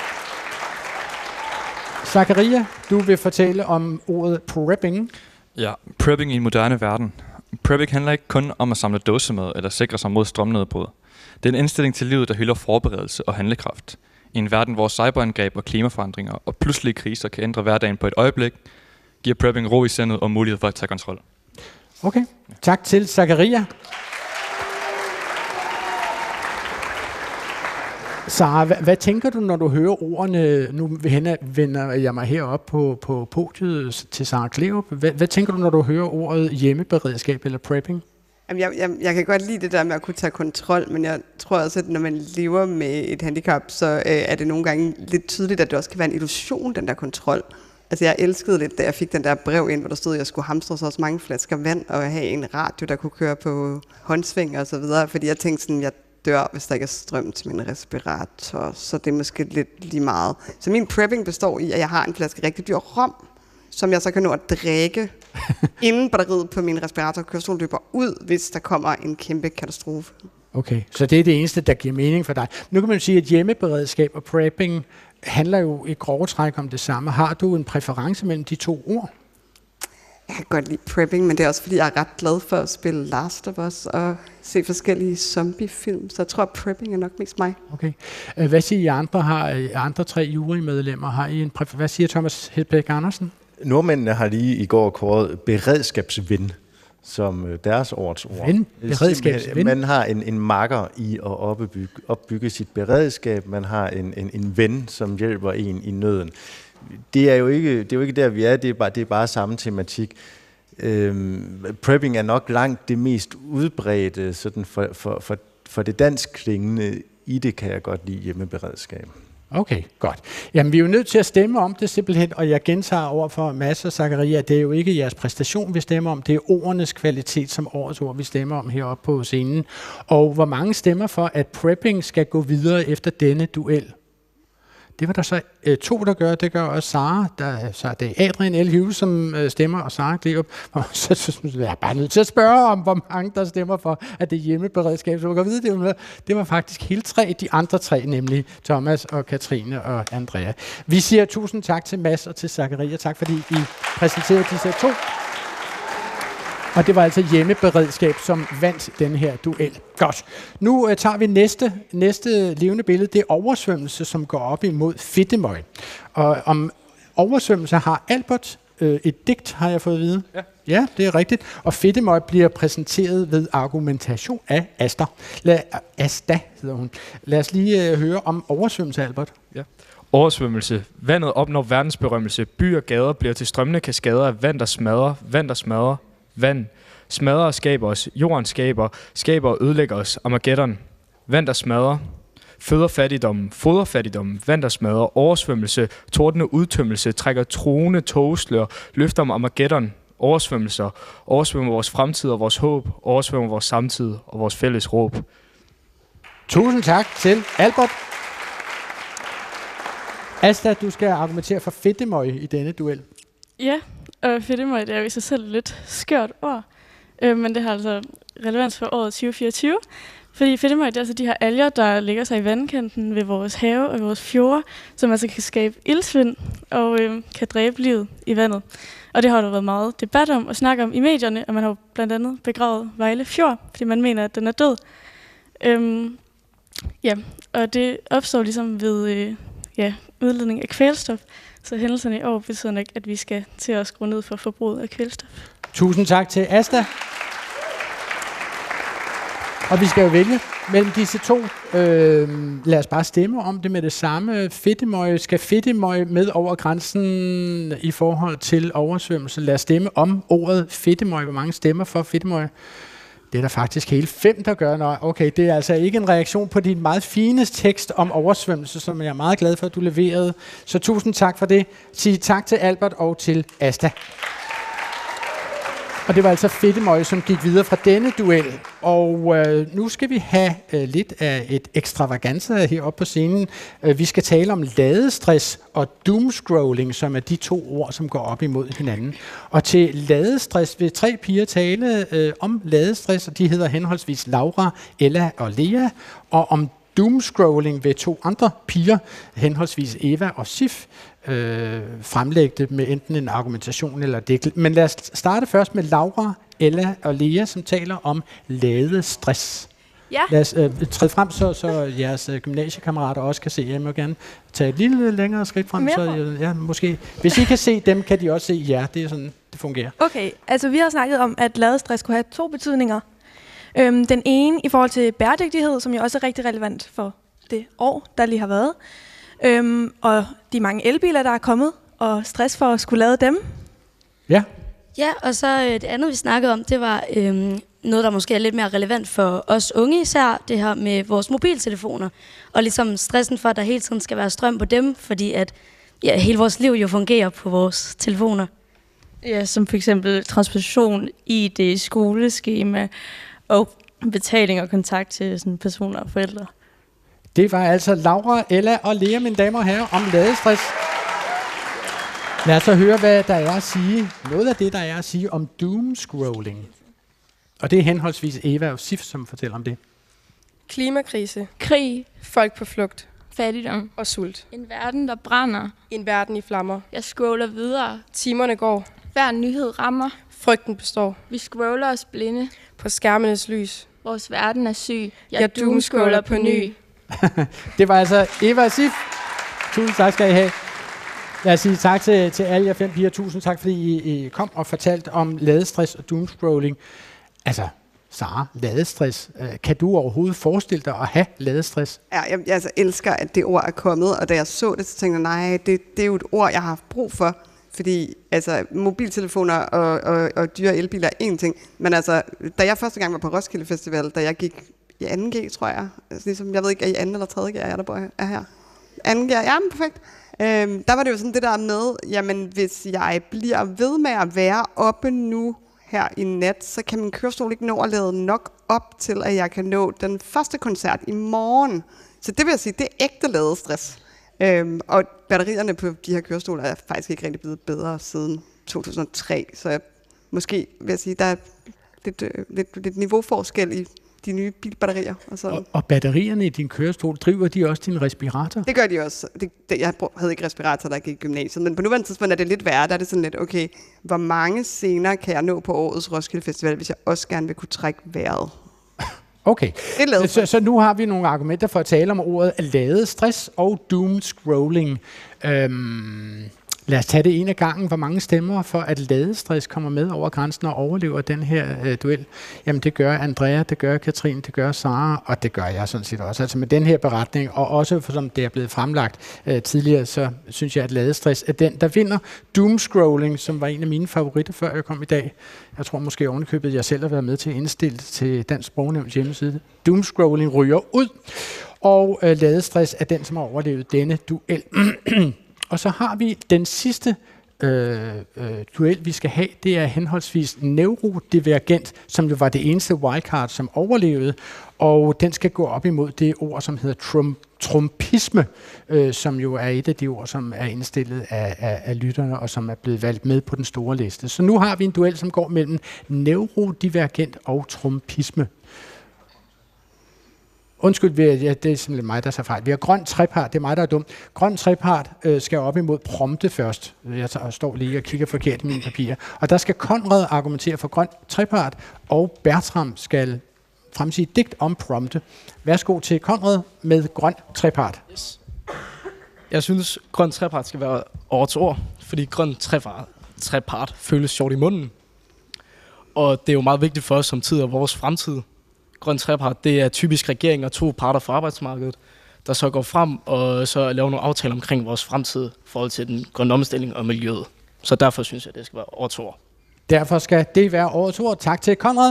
Zakaria, du vil fortælle om ordet prepping. Ja, prepping i en moderne verden. Prepping handler ikke kun om at samle dåsemad eller sikre sig mod strømnedbrud. Det er en indstilling til livet, der hylder forberedelse og handlekraft. I en verden, hvor cyberangreb og klimaforandringer og pludselige kriser kan ændre hverdagen på et øjeblik, giver prepping ro i sindet og mulighed for at tage kontrol. Okay, tak til Zakaria. Sara, hvad tænker du, når du hører ordene? Nu vender jeg mig herop på podiet til Sara Gleerup. Hvad tænker du, når du hører ordet hjemmeberedskab eller prepping? Jeg kan godt lide det der med at kunne tage kontrol, men jeg tror også, at når man lever med et handicap, så er det nogle gange lidt tydeligt, at det også kan være en illusion, den der kontrol. Altså jeg elskede lidt, da jeg fik den der brev ind, hvor der stod, at jeg skulle hamstre så også mange flasker vand og have en radio, der kunne køre på håndsving og så videre, fordi jeg tænkte sådan, jeg dør, hvis der ikke er strøm til min respirator, så det er måske lidt lige meget. Så min prepping består i, at jeg har en flaske rigtig dyr rom, som jeg så kan nå at drikke, inden batteriet på min respiratorkørestol løber ud, hvis der kommer en kæmpe katastrofe. Okay, så det er det eneste, der giver mening for dig. Nu kan man sige, at hjemmeberedskab og prepping handler jo i grove træk om det samme. Har du en præference mellem de 2 ord? Jeg kan godt lide prepping, men det er også fordi, jeg er ret glad for at spille Last of Us og se forskellige zombiefilm, så jeg tror, at prepping er nok mest mig. Okay. Hvad siger I andre? Har andre 3 jurymedlemmer? Har I en hvad siger Thomas Hedbæk Andersen? Nordmændene har lige i går kåret beredskabsven som deres årets ord. Beredskabsven? Man har en makker i at opbygge sit beredskab. Man har en ven, som hjælper en i nøden. Det er jo ikke der, vi er. Det er bare samme tematik. Prepping er nok langt det mest udbredte sådan for det dansk klingende. I det kan jeg godt lide hjemmeberedskab. Okay, godt. Jamen, vi er jo nødt til at stemme om det simpelthen, og jeg gentager over for Mads og Zakaria, det er jo ikke jeres præstation, vi stemmer om, det er ordenes kvalitet som årets ord, vi stemmer om heroppe på scenen. Og hvor mange stemmer for, at prepping skal gå videre efter denne duel? Det var der så 2, der gør. Det gør også Sara. Så det er Adrian L. Hughes, som stemmer, og Sara Gleerup. Så jeg er bare nødt til at spørge om, hvor mange der stemmer for, at det er hjemmeberedskab. Så man kan vide, det var faktisk hele 3, de andre 3, nemlig Thomas og Katrine og Andrea. Vi siger tusind tak til Mads og til Zakaria. Tak fordi I præsenterede disse 2. Og det var altså hjemmeberedskab, som vandt den her duel. Godt. Nu tager vi næste levende billede. Det er oversvømmelse, som går op imod fedtemøg. Og om oversvømmelse har Albert et digt, har jeg fået at vide. Ja, det er rigtigt. Og fedtemøg bliver præsenteret ved argumentation af Asta. Asta hedder hun. Lad os lige høre om oversvømmelse, Albert. Ja. Oversvømmelse. Vandet opnår verdensberømmelse. Byer og gader bliver til strømmende kaskader af vand, der smadrer. Vand, der smadrer. Vand smadrer og skaber os. Jorden skaber og ødelægger os. Armageddon. Vand, der smadrer. Føder fattigdommen, fodrer fattigdommen, vand der smadrer, oversvømmelse, tordende udtømmelse, trækker truende togslør, løfter om Armageddon, oversvømmelser, oversvømmer vores fremtid og vores håb, oversvømmer vores samtid og vores fælles råb. Tusind tak til Albert. Asta, du skal argumentere for fedtemøg i denne duel. Ja, og fedtemøg, det er jo i sig selv lidt skørt ord, men det har altså relevans for året 2024. Fordi fedtemøg, det er altså de her alger, der ligger sig i vandkanten ved vores have og vores fjorde, som altså kan skabe iltsvind og kan dræbe livet i vandet. Og det har der været meget debat om og snak om i medierne, og man har jo blandt andet begravet Vejle Fjord, fordi man mener, at den er død. Ja, og det opstår ligesom ved udledning af kvælstof, så hændelserne i år betyder nok, at vi skal til at skrue ned for forbruget af kvælstof. Tusind tak til Asta. Og vi skal jo vælge mellem disse to. Lad os bare stemme om det med det samme. Fedtemøg. Skal fedtemøg med over grænsen i forhold til oversvømmelse? Lad os stemme om ordet fedtemøg. Hvor mange stemmer for fedtemøg? Det er der faktisk hele 5, der gør. Nå, okay, det er altså ikke en reaktion på din meget fine tekst om oversvømmelse, som jeg er meget glad for, at du leverede. Så tusind tak for det. Sig tak til Albert og til Asta. Og det var altså fedtemøg, som gik videre fra denne duel. Og nu skal vi have lidt af et ekstravaganza heroppe på scenen. Vi skal tale om ladestress og doomscrolling, som er de 2 ord, som går op imod hinanden. Og til ladestress vil 3 piger tale om ladestress, og de hedder henholdsvis Laura, Ella og Lea. Og om doomscrolling ved 2 andre piger, henholdsvis Eva og Sif, fremlægge det med enten en argumentation eller digt. Men lad os starte først med Laura, Ella og Lea, som taler om ladestress. Ja. Lad os træde frem, så jeres gymnasiekammerater også kan se. Jeg må gerne tage et lille længere skridt frem, så måske. Hvis I kan se dem, kan de også se jer. Det er sådan, det fungerer. Okay, altså vi har snakket om, at ladestress kunne have 2 betydninger. Den ene i forhold til bæredygtighed, som jo også er rigtig relevant for det år, der lige har været. Og de mange elbiler, der er kommet, og stress for at skulle lade dem. Ja. Ja, og så det andet, vi snakkede om, det var noget, der måske er lidt mere relevant for os unge især, det her med vores mobiltelefoner. Og ligesom stressen for, at der hele tiden skal være strøm på dem, fordi at hele vores liv jo fungerer på vores telefoner. Ja, som for eksempel transportation, ID, skoleskema og betaling og kontakt til sådan personer og forældre. Det var altså Laura, Ella og Lea, mine damer og herrer, om ladestress. Lad os så høre, hvad der er at sige. Noget af det, der er at sige om doomscrolling. Og det er henholdsvis Eva og Sif, som fortæller om det. Klimakrise. Krig. Folk på flugt. Fattigdom. Og sult. En verden, der brænder. En verden i flammer. Jeg scroller videre. Timerne går. Hver nyhed rammer. Frygten består. Vi scroller os blinde. På skærmenes lys. Vores verden er syg. Jeg doomscroller på ny. Det var altså Eva og Sif. Tusind tak skal I have. Lad os sige tak til alle jer 5 piger. Tusind tak, fordi I kom og fortalte om ladestress og doomscrolling. Altså, Sara, ladestress. Kan du overhovedet forestille dig at have ladestress? Ja, jeg altså elsker, at det ord er kommet, og da jeg så det, så tænkte jeg, nej, det er jo et ord, jeg har haft brug for. Fordi altså, mobiltelefoner og dyre elbiler er én ting. Men altså, da jeg første gang var på Roskilde Festival, da jeg gik i 2G, tror jeg. Altså, ligesom, jeg ved ikke, er I 2. eller 3. G, er der bor her? 2G, ja, men perfekt. Der var det jo sådan det der med, jamen hvis jeg bliver ved med at være oppe nu her i nat, så kan min kørestol ikke nå at lade nok op til, at jeg kan nå den første koncert i morgen. Så det vil jeg sige, det er ægte ladestress. Og batterierne på de her kørestoler er faktisk ikke rigtig blevet bedre siden 2003, så måske vil jeg sige, der er lidt niveauforskel i de nye bilbatterier. Og batterierne i din kørestol, driver de også din respirator? Det gør de også. Jeg havde ikke respirator, da jeg gik i gymnasiet, men på nuværende tidspunkt er det lidt værre. Der er det sådan lidt, okay, hvor mange scener kan jeg nå på årets Roskilde Festival, hvis jeg også gerne vil kunne trække vejret? Okay, så nu har vi nogle argumenter for at tale om ordet ladestress og doomscrolling. Lad os tage det en af gangen. Hvor mange stemmer for, at Ladestress kommer med over grænsen og overlever den her duel? Jamen det gør Andrea, det gør Katrine, det gør Sara, og det gør jeg sådan set også. Altså med den her beretning, og også for, som det er blevet fremlagt tidligere, så synes jeg, at Ladestress er den, der vinder. Doomscrolling, som var en af mine favoritter, før jeg kom i dag. Jeg tror måske ovenikøbet, jeg selv har været med til at indstille til Dansk Sprognævns hjemmeside. Doomscrolling ryger ud, og Ladestress er den, som har overlevet denne duel. Og så har vi den sidste duel, vi skal have. Det er henholdsvis neurodivergent, som jo var det eneste wildcard, som overlevede. Og den skal gå op imod det ord, som hedder trumpisme, som jo er et af de ord, som er indstillet af lytterne, og som er blevet valgt med på den store liste. Så nu har vi en duel, som går mellem neurodivergent og trumpisme. Undskyld, det er simpelthen mig, der tager fejl. Vi har grøn trepart, det er mig, der er dum. Grøn trepart skal op imod prompte først. Jeg står lige og kigger forkert i mine papirer. Og der skal Konrad argumentere for grøn trepart, og Bertram skal fremsige et digt om prompte. Værsgo til Konrad med grøn trepart. Yes. Jeg synes, grøn trepart skal være årets ord, fordi grøn trepart føles sjovt i munden. Og det er jo meget vigtigt for os som tid og vores fremtid. Grøn trepart, det er typisk regering og to parter fra arbejdsmarkedet, der så går frem og så laver nogle aftaler omkring vores fremtid i forhold til den grønne omstilling og miljøet. Så derfor synes jeg, det skal være årets ord. Derfor skal det være årets ord. Tak til Konrad.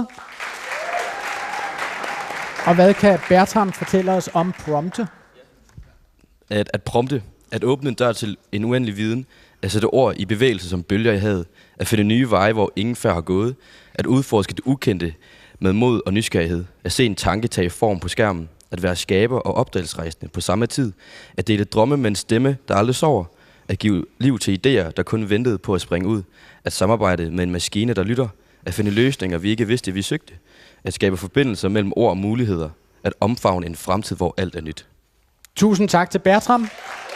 Og hvad kan Bertram fortælle os om prompte? At prompte, at åbne en dør til en uendelig viden, at sætte ord i bevægelse som bølger i havet, at finde nye veje, hvor ingen før har gået, at udforske det ukendte med mod og nysgerrighed, at se en tanke tage form på skærmen, at være skaber og opdagelsesrejsende på samme tid, at dele drømme med en stemme, der aldrig sover, at give liv til idéer, der kun ventede på at springe ud, at samarbejde med en maskine, der lytter, at finde løsninger, vi ikke vidste, vi søgte, at skabe forbindelser mellem ord og muligheder, at omfavne en fremtid, hvor alt er nyt. Tusind tak til Bertram.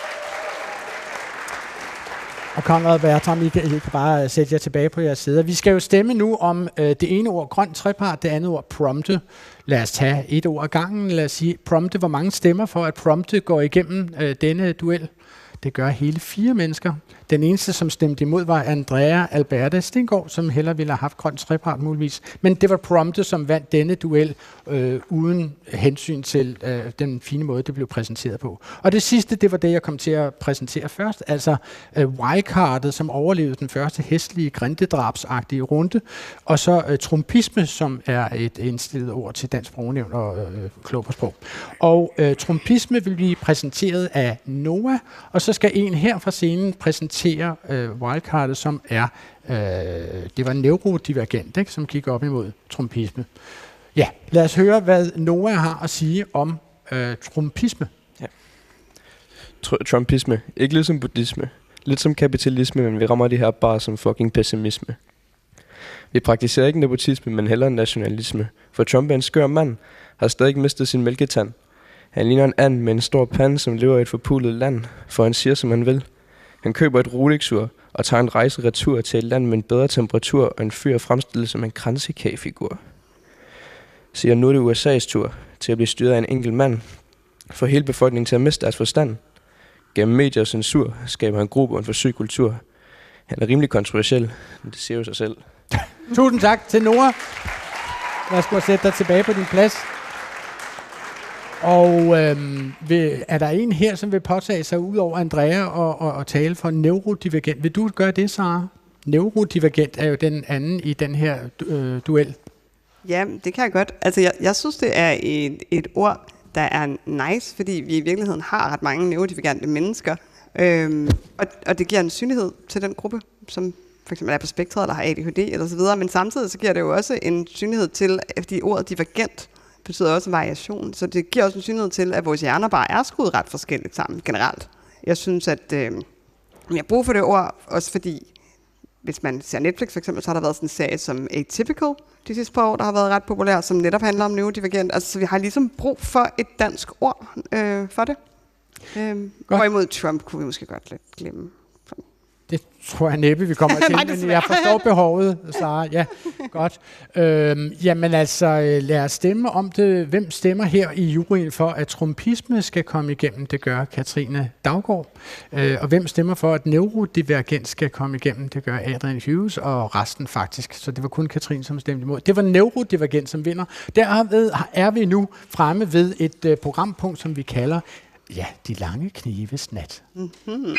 Og Konrad og Bertram, I kan bare sætte jer tilbage på jeres sæder. Vi skal jo stemme nu om det ene ord grøn trepart, det andet ord prompte. Lad os tage et ord ad gangen. Lad os sige prompte. Hvor mange stemmer for, at prompte går igennem denne duel? Det gør hele 4 mennesker. Den eneste, som stemte imod, var Andrea Alberta Stengård, som hellere ville have haft grøn trepart muligvis. Men det var prompte, som vandt denne duel uden hensyn til den fine måde, det blev præsenteret på. Og det sidste, det var det, jeg kom til at præsentere først. Altså wildcardet, som overlevede den første hæslige, grindedrabsagtige runde. Og så trumpisme, som er et indstillet ord til Dansk Sprognævn og klog på sprog. Og trumpisme vil blive præsenteret af Noah, og så skal en her fra scenen præsentere wildcardet, som er, det var neurodivergent, ikke, som gik op imod trumpisme. Ja, lad os høre, hvad Noah har at sige om trumpisme. Ja. Trumpisme. Ikke lidt som buddhisme. Lidt som kapitalisme, men vi rammer det her bare som fucking pessimisme. Vi praktiserer ikke nepotisme, men hellere nationalisme. For Trump er en skør mand, har stadig ikke mistet sin mælketand. Han ligner en and med en stor pande, som lever i et forpulet land, for han siger, som han vil. Han køber et Rolex-ur og tager en rejse retur til et land med en bedre temperatur og en fyr fremstillet som en kransekagefigur. Siger nu er det USA's tur til at blive styret af en enkelt mand, for hele befolkningen til at miste deres forstand. Gennem medier og censur skaber han grobund for syg kultur. Han er rimelig kontroversiel, men det siger jo sig selv. Tusind tak til Nora. Lad os sætte dig tilbage på din plads. Og er der en her, som vil påtage sig ud over Andrea og tale for neurodivergent? Vil du gøre det, Sara? Neurodivergent er jo den anden i den her duel. Ja, det kan jeg godt. Altså, jeg synes, det er et ord, der er nice, fordi vi i virkeligheden har ret mange neurodivergente mennesker. Og det giver en synlighed til den gruppe, som for eksempel er på spektret, eller har ADHD, eller så videre. Men samtidig så giver det jo også en synlighed til, fordi ordet divergent betyder også variation. Så det giver også en synlighed til, at vores hjerner bare er skruet ret forskelligt sammen generelt. Jeg synes, at jeg har brug for det ord, også fordi, hvis man ser Netflix for eksempel, så har der været sådan en serie som Atypical de sidste par år, der har været ret populær, som netop handler om neurodivergent. Altså, så vi har ligesom brug for et dansk ord for det. Hvorimod Trump kunne vi måske godt lidt glemme. Det tror jeg næppe, vi kommer til, men jeg forstår behovet, Sara. Ja, godt. Jamen altså, lad os stemme om det. Hvem stemmer her i juryen for, at trumpisme skal komme igennem? Det gør Katrine Daugaard. Og hvem stemmer for, at neurodivergens skal komme igennem? Det gør Adrian Hughes og resten faktisk. Så det var kun Katrine, som stemte imod. Det var neurodivergens, som vinder. Derved er vi nu fremme ved et programpunkt, som vi kalder, ja, de lange knives nat. Mm-hmm.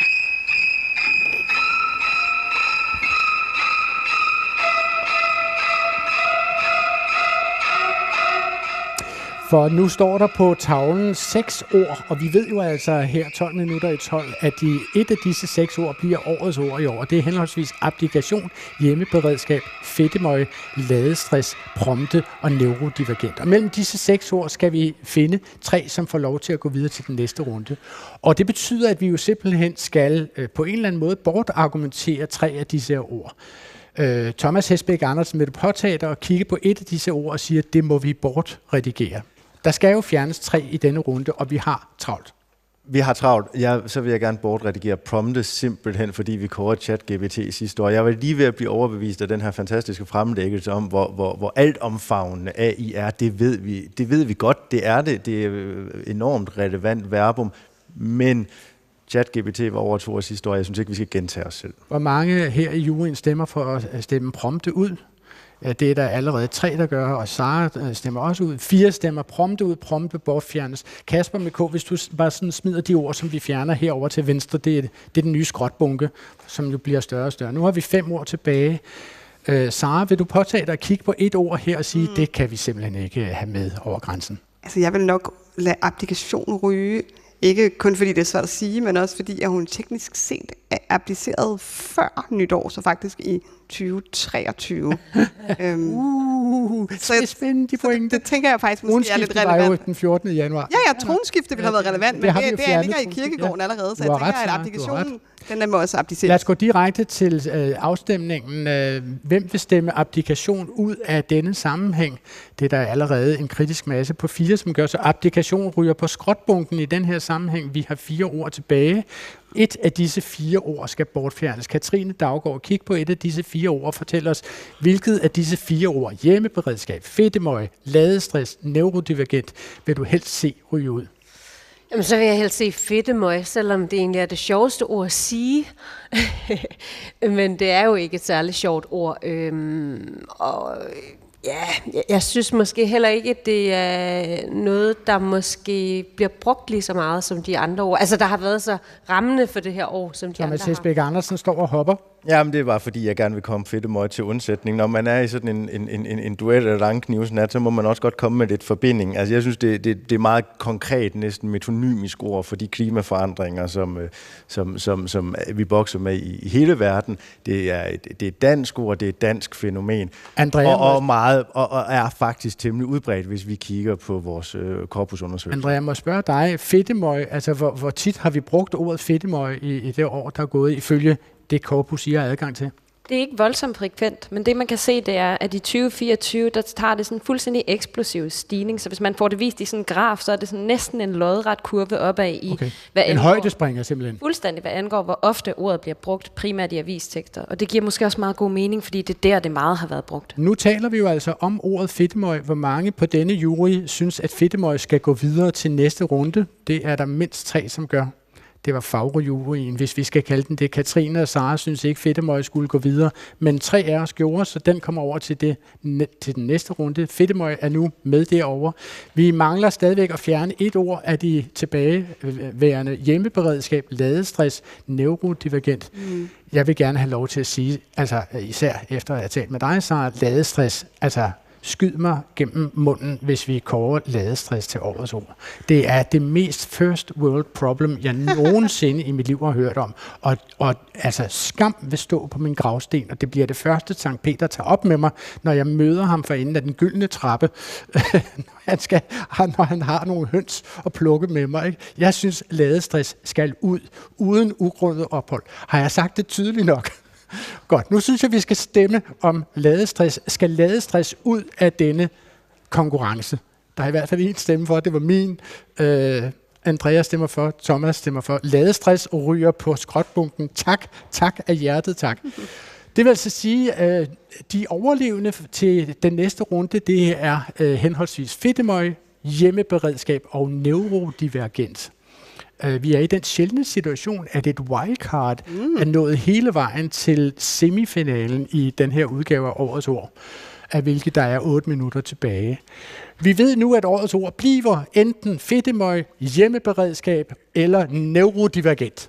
For nu står der på tavlen 6 ord, og vi ved jo altså her 12 minutter i 12, at et af disse 6 ord bliver årets ord i år. Det er henholdsvis abdikation, hjemmeberedskab, fedtemøje, ladestress, prompte og neurodivergent. Og mellem disse 6 ord skal vi finde 3, som får lov til at gå videre til den næste runde. Og det betyder, at vi jo simpelthen skal på en eller anden måde bortargumentere 3 af disse ord. Thomas Hesbæk Andersen, vil du påtage dig og kigge på et af disse ord og sige, at det må vi bortredigere? Der skal jo fjernes 3 i denne runde, og vi har travlt. Vi har travlt. Så vil jeg gerne bortredigere prompte simpelthen, fordi vi kårede ChatGPT sidste år. Jeg var lige ved at blive overbevist af den her fantastiske fremlæggelse om, hvor altomfavnende AI er. Det ved vi godt. Det er det. Det er enormt relevant verbum. Men ChatGPT var over 2 år sidste år. Jeg synes ikke, vi skal gentage os selv. Hvor mange her i juryen stemmer for at stemme prompte ud? Det er der allerede 3, der gør, og Sara stemmer også ud. 4 stemmer prompte ud, prompte bortfjernes. Kasper med K, hvis du bare sådan smider de ord, som vi fjerner herover til venstre, det er den nye skrotbunke, som jo bliver større og større. Nu har vi 5 ord tilbage. Sara, vil du påtage dig at kigge på et ord her og sige, det kan vi simpelthen ikke have med over grænsen? Altså, jeg vil nok lade abdikation ryge. Ikke kun fordi det er svært at sige, men også fordi, at hun teknisk set er appliceret før nytår, så faktisk i 2023. Så jeg spændende de pointe. Det tænker jeg faktisk måske er lidt relevant. Var jo den 14. januar. Ja, tronskifte ville have været relevant, men det ligger i kirkegården allerede, så jeg tænker, at abdikationen, den må også abdiceres. Lad os gå direkte til afstemningen. Hvem vil stemme abdikation ud af denne sammenhæng? Det er der allerede en kritisk masse på 4, som gør, så abdikation ryger på skrotbunken i den her sammenhæng. Vi har 4 ord tilbage. Et af disse 4 ord skal bortfjernes. Katrine Daugaard, kig på et af disse 4 ord og fortæl os, hvilket af disse 4 ord, hjemmeberedskab, fedtemøje, ladestress, neurodivergent, vil du helst se ryge ud? Jamen, så vil jeg helst se fedtemøje, selvom det egentlig er det sjoveste ord at sige. Men det er jo ikke et særligt sjovt ord. Ja, jeg synes måske heller ikke, at det er noget, der måske bliver brugt lige så meget som de andre ord. Altså, der har været så rammende for det her år, som de andre har. Thomas Hesbæk Andersen står og hopper. Jamen, det er bare fordi, jeg gerne vil komme fedtemøje til undsætning. Når man er i sådan en duel eller langknivsnat, så må man også godt komme med lidt forbinding. Altså, jeg synes, det er meget konkret, næsten metonymisk ord for de klimaforandringer, som vi bokser med i hele verden. Det er et dansk ord, det er et dansk fænomen. Og er faktisk temmelig udbredt, hvis vi kigger på vores korpusundersøgelse. Andrea, må spørge dig, fedtemøje, altså hvor tit har vi brugt ordet fedtemøje i det år, der er gået ifølge det korpus, I har adgang til? Det er ikke voldsomt frekvent, men det man kan se, det er, at i 2024, der tager det sådan en fuldstændig eksplosiv stigning. Så hvis man får det vist i sådan en graf, så er det sådan næsten en lodret kurve opad i, hvad en højdespringer simpelthen. Fuldstændig, hvad angår, hvor ofte ordet bliver brugt, primært i avistekster. Og det giver måske også meget god mening, fordi det er der, det meget har været brugt. Nu taler vi jo altså om ordet fedtemøje. Hvor mange på denne jury synes, at fedtemøje skal gå videre til næste runde? Det er der mindst 3, som gør. Det var fagrejuryen, hvis vi skal kalde den det. Katrine og Sara synes ikke, fedtemøje skulle gå videre, men 3 af os gjorde, så den kommer over til den næste runde. Fedtemøje er nu med derovre. Vi mangler stadigvæk at fjerne et ord af de tilbageværende: hjemmeberedskab, ladestress, neurodivergent. Jeg vil gerne have lov til at sige, altså især efter at have talt med dig, Sara, ladestress, altså skyd mig gennem munden, hvis vi kårer ladestress til årets ord. Det er det mest first world problem, jeg nogensinde i mit liv har hørt om. Og altså, skam vil stå på min gravsten, og det bliver det første, Sankt Peter tager op med mig, når jeg møder ham for enden af den gyldne trappe, når han har nogle høns at plukke med mig. Ikke? Jeg synes, ladestress skal ud, uden ugrundet ophold. Har jeg sagt det tydeligt nok? Godt, nu synes jeg, vi skal stemme om ladestress. Skal ladestress ud af denne konkurrence? Der er i hvert fald en stemme for, at det var min. Andreas stemmer for, Thomas stemmer for. Ladestress ryger på skrotbunken. Tak af hjertet, tak. Det vil altså sige, at de overlevende til den næste runde, det er henholdsvis fedtemøg, hjemmeberedskab og neurodivergent. Vi er i den sjældne situation, at et wildcard er nået hele vejen til semifinalen i den her udgave af Årets Ord, af hvilket der er 8 minutter tilbage. Vi ved nu, at Årets Ord bliver enten fedtemøg, hjemmeberedskab eller neurodivergent.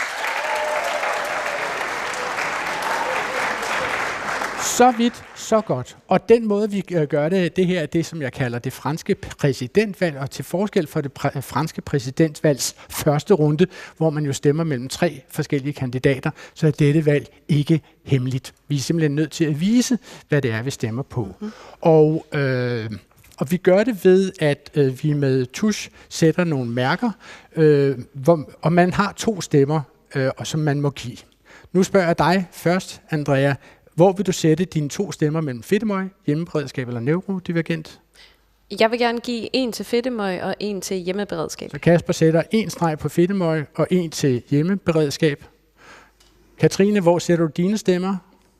Så vidt, så godt. Og den måde, vi gør det her er det, som jeg kalder det franske præsidentvalg, og til forskel for det franske præsidentvalgs første runde, hvor man jo stemmer mellem 3 forskellige kandidater, så er dette valg ikke hemmeligt. Vi er simpelthen nødt til at vise, hvad det er, vi stemmer på. Og vi gør det ved, at vi med tusch sætter nogle mærker, og man har 2 stemmer, som man må give. Nu spørger jeg dig først, Andrea. Hvor vil du sætte dine 2 stemmer mellem fedtemøg, hjemmeberedskab eller neurodivergent? Jeg vil gerne give 1 til fedtemøg og 1 til hjemmeberedskab. Så Kasper sætter 1 streg på fedtemøg og 1 til hjemmeberedskab. Katrine, hvor sætter du dine stemmer?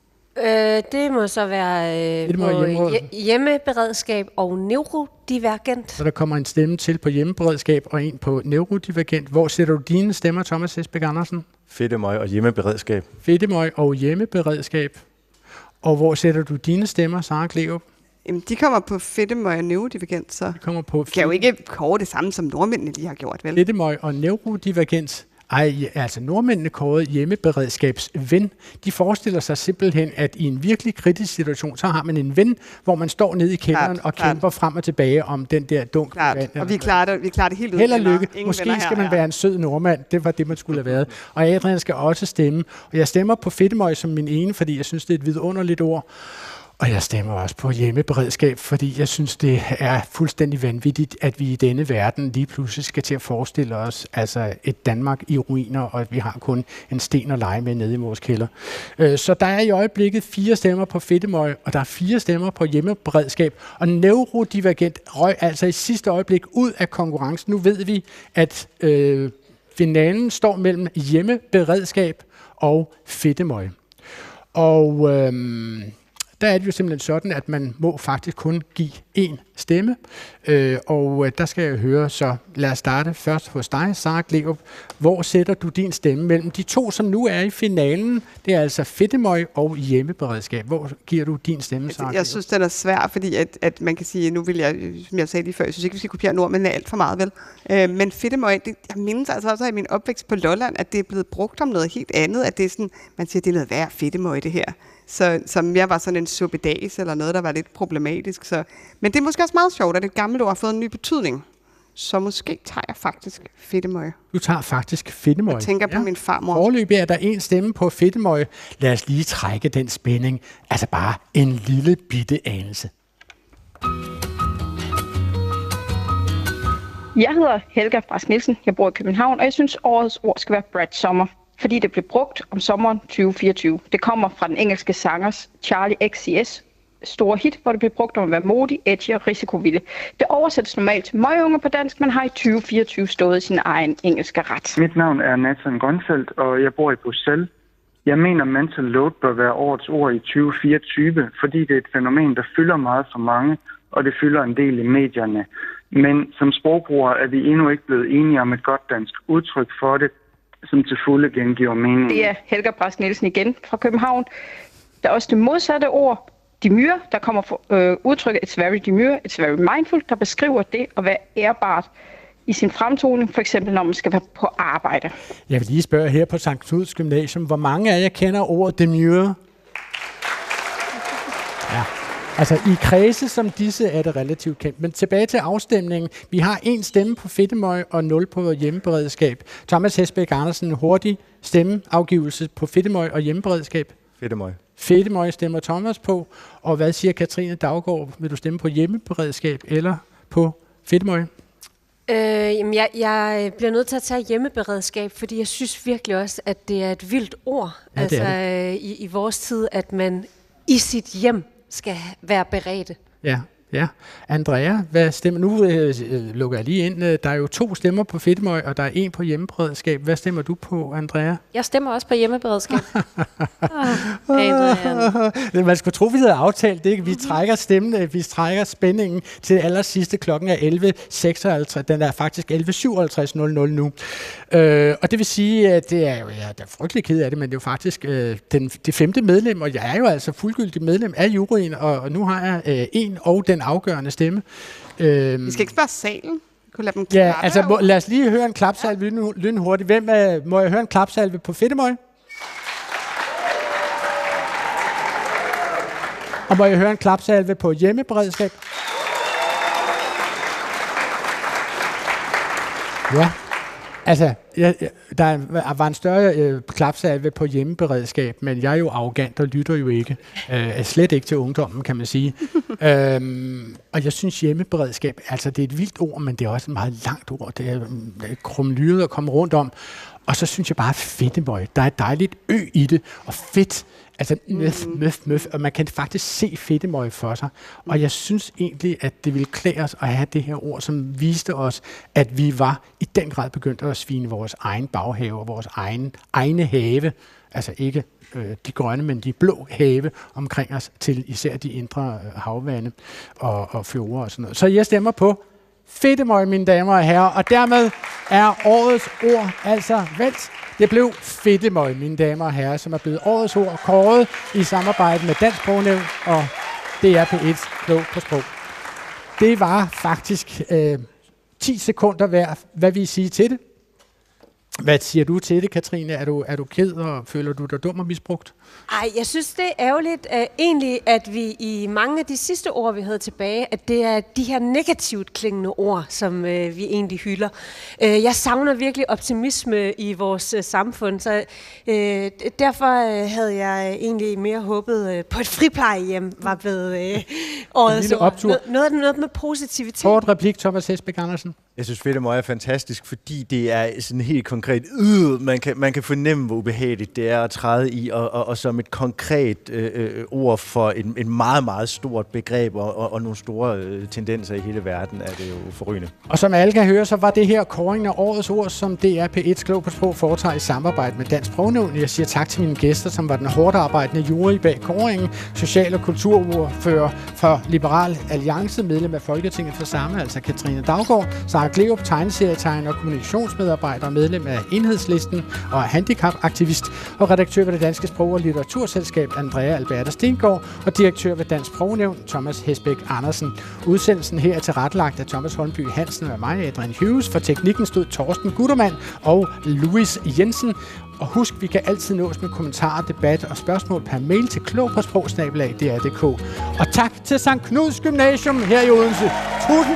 Det må så være på hjemmeberedskab og neurodivergent. Så der kommer en stemme til på hjemmeberedskab og en på neurodivergent. Hvor sætter du dine stemmer, Thomas Hesbæk Andersen? Fedtemøg og hjemmeberedskab. Fedtemøg og hjemmeberedskab. Og hvor sætter du dine stemmer, Sara Kleerup? Jamen, de kommer på fedtemøg og neurodivergent, så de kommer på kan jo ikke kåre det samme, som nordmændene lige har gjort, vel? Fedtemøg og neurodivergent. Altså nordmændene kårede hjemmeberedskabsven. De forestiller sig simpelthen, at i en virkelig kritisk situation, så har man en ven, hvor man står nede i kælderen og kæmper frem og tilbage om den der dunk. Og vi klarer det helt ud. Held og lykke. Måske skal man være en sød nordmand. Det var det, man skulle have været. Og Adrian skal også stemme. Og jeg stemmer på fedtemøg som min ene, fordi jeg synes, det er et vidunderligt ord. Og jeg stemmer også på hjemmeberedskab, fordi jeg synes, det er fuldstændig vanvittigt, at vi i denne verden lige pludselig skal til at forestille os altså et Danmark i ruiner, og at vi har kun en sten at lege med nede i vores kælder. Så der er i øjeblikket 4 stemmer på fedtemøg, og der er 4 stemmer på hjemmeberedskab. Og neurodivergent røg altså i sidste øjeblik ud af konkurrencen. Nu ved vi, at finalen står mellem hjemmeberedskab og fedtemøg. Og der er det jo simpelthen sådan, at man må faktisk kun give 1 stemme. Og der skal jeg høre, så lad os starte først hos dig, Sara Kleerup. Hvor sætter du din stemme mellem de 2, som nu er i finalen? Det er altså fedtemøg og hjemmeberedskab. Hvor giver du din stemme, Sara Kleerup? Jeg synes, den er svær, fordi at man kan sige, nu vil jeg, som jeg sagde lige før, jeg synes ikke, vi skal kopiere nord, men er alt for meget, vel? Men fedtemøg, jeg mindes altså også i min opvækst på Lolland, at det er blevet brugt om noget helt andet, at det er sådan, man siger, det er noget værd fedtemøg, det her. Så som jeg var sådan en suppedas eller noget, der var lidt problematisk. Så. Men det er måske også meget sjovt, at et gammelt ord har fået en ny betydning. Så måske tager jeg faktisk fedtemøg. Du tager faktisk fedtemøg. Jeg tænker på min farmor. Foreløbig er der 1 stemme på fedtemøg. Lad os lige trække den spænding. Altså bare en lille bitte anelse. Jeg hedder Helga Brask Nielsen. Jeg bor i København, og jeg synes, årets ord skal være Brad Summer, fordi det blev brugt om sommeren 2024. Det kommer fra den engelske sangers Charlie XCX store hit, hvor det blev brugt om at være modig, edgy og risikovillig. Det oversættes normalt til møgunge på dansk, men har i 2024 stået i sin egen engelske ret. Mit navn er Nathan Grønfeldt, og jeg bor i Bruxelles. Jeg mener, mental load bør være årets ord i 2024, fordi det er et fænomen, der fylder meget for mange, og det fylder en del i medierne. Men som sprogbrugere er vi endnu ikke blevet enige om et godt dansk udtryk for det, som til fulde gengiver meningen. Det er Helga Brask Nielsen igen fra København. Der er også det modsatte ord, demure, der kommer fra udtrykket it's very demure, it's very mindful, der beskriver det at være ærbart i sin fremtoning, for eksempel når man skal være på arbejde. Jeg vil lige spørge her på Sankt Knuds Gymnasium, hvor mange af jer kender ordet demure? Ja. Altså i kredse som disse er det relativt kendt. Men tilbage til afstemningen. Vi har 1 stemme på fedtemøg og 0 på hjemmeberedskab. Thomas Hesbæk Andersen, hurtig stemmeafgivelse på fedtemøg og hjemmeberedskab. Fedtemøg. Fedtemøg stemmer Thomas på. Og hvad siger Katrine Daugaard? Vil du stemme på hjemmeberedskab eller på fedtemøg? Jamen jeg bliver nødt til at tage hjemmeberedskab, fordi jeg synes virkelig også, at det er et vildt ord. Ja, altså i vores tid, at man i sit hjem skal være beredt. Ja, Ja. Andrea, hvad stemmer nu? Lukker jeg lige ind. Der er jo 2 stemmer på Fedtemøg, og der er 1 på hjemmeberedskab. Hvad stemmer du på, Andrea? Jeg stemmer også på hjemmeberedskab. Man skulle tro, vi havde aftalt det. Vi trækker stemmen, vi trækker spændingen til allersidste. Klokken er 11.56. Den er faktisk 11.57.00 nu. Og det vil sige, at det er jo, jeg er frygtelig ked af det, men det er jo faktisk det 5. medlem, og jeg er jo altså fuldgyldig medlem af juryen, og nu har jeg en og den afgørende stemme. Vi skal ikke spørge salen. Kunne lade dem ja, altså lad os lige høre en klapsalve lynhurtigt. Må jeg høre en klapsalve på Fedtemøg? Og må jeg høre en klapsalve på hjemmeberedskab? Ja. Altså, der var en større klapsalve på hjemmeberedskab, men jeg er jo arrogant og lytter jo ikke. Slet ikke til ungdommen, kan man sige. Og jeg synes hjemmeberedskab, altså det er et vildt ord, men det er også et meget langt ord. Det er krumlyret at komme rundt om. Og så synes jeg bare Fedtemøg. Der er et dejligt ø i det, og fedt. Altså møf, og man kan faktisk se Fedtemøg for sig. Og jeg synes egentlig, at det ville klæde os at have det her ord, som viste os, at vi var i den grad begyndt at svine vores egen baghave og vores egne have, altså ikke de grønne, men de blå have omkring os, til især de indre havvande og fjorde og sådan noget. Så jeg stemmer på Fedtemøg, mine damer og herrer, og dermed er årets ord altså valgt. Det blev Fedtemøg, mine damer og herrer, som er blevet årets ord kåret i samarbejde med Dansk Sprognævn og DR P1 Klog på Sprog. Det var faktisk 10 sekunder værd. Hvad vil I sige til det? Hvad siger du til det, Katrine? Er du ked, og føler du dig dum og misbrugt? Ej, jeg synes, det er ærgerligt egentlig, at vi i mange af de sidste ord, vi havde tilbage, at det er de her negativt klingende ord, som vi egentlig hylder. Jeg savner virkelig optimisme i vores samfund, så derfor havde jeg egentlig mere håbet på et friplejehjem var blevet årets ord. Noget med positivitet. Kort replik, Thomas Hesbæk Andersen. Jeg synes, Fedtemøg er fantastisk, fordi det er sådan helt konkret. Man kan fornemme, hvor ubehageligt det er at træde i, og som et konkret ord for en meget, meget stort begreb og nogle store tendenser i hele verden, er det jo forrygende. Og som alle kan høre, så var det her kåringen af årets ord, som DR P1 Klog på Sprog foretager i samarbejde med Dansk Sprognævn. Jeg siger tak til mine gæster, som var den hårdt arbejdende jury bag kåringen, social- og kulturordfører for Liberal Alliance, medlem af Folketinget for samme, altså Katrine Daugaard, Sara Kleop, tegneserietegner og kommunikationsmedarbejder, medlem af Enhedslisten og handicapaktivist, og redaktør ved det Danske Sprog- og Litteraturselskab Andrea Alberta Stengård, og direktør ved Dansk Sprognævn Thomas Hesbæk Andersen. Udsendelsen her er tilrettelagt af Thomas Holmby Hansen og mig, Adrian Hughes. For teknikken stod Torsten Guttermann og Louis Jensen. Og husk, vi kan altid nås med kommentarer, debat og spørgsmål per mail til klogpåsprog@dr.dk. Og tak til Sankt Knuds Gymnasium her i Odense. Tusind